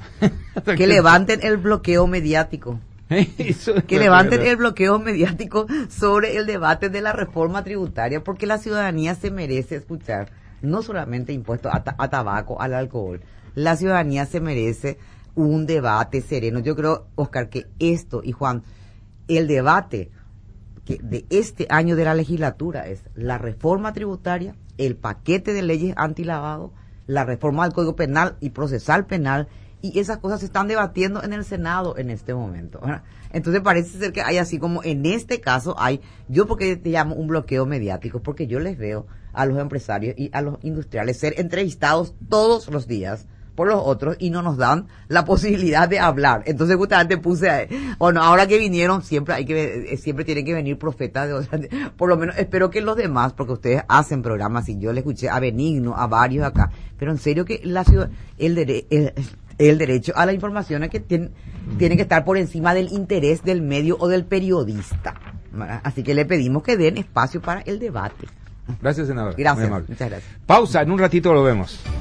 Que levanten el bloqueo mediático. Que levanten el bloqueo mediático sobre el debate de la reforma tributaria, porque la ciudadanía se merece escuchar no solamente impuestos a, ta a tabaco, al alcohol. La ciudadanía se merece un debate sereno. Yo creo, Oscar, que esto, y Juan, el debate que de este año de la legislatura es la reforma tributaria, el paquete de leyes antilavado, la reforma del Código Penal y procesal penal, y esas cosas se están debatiendo en el Senado en este momento, ¿verdad? Entonces parece ser que hay así como en este caso hay, yo porque te llamo un bloqueo mediático, porque yo les veo a los empresarios y a los industriales ser entrevistados todos los días por los otros y no nos dan la posibilidad de hablar. Entonces justamente puse, bueno, ahora que vinieron siempre hay que, siempre tienen que venir profetas de otras, por lo menos espero que los demás, porque ustedes hacen programas y yo le escuché a Benigno, a varios acá, pero en serio que la ciudad, el derecho, el, el derecho a la información es que tiene, tiene que estar por encima del interés del medio o del periodista. Así que le pedimos que den espacio para el debate. Gracias, senadora. Gracias, muchas gracias. Pausa, en un ratito lo vemos.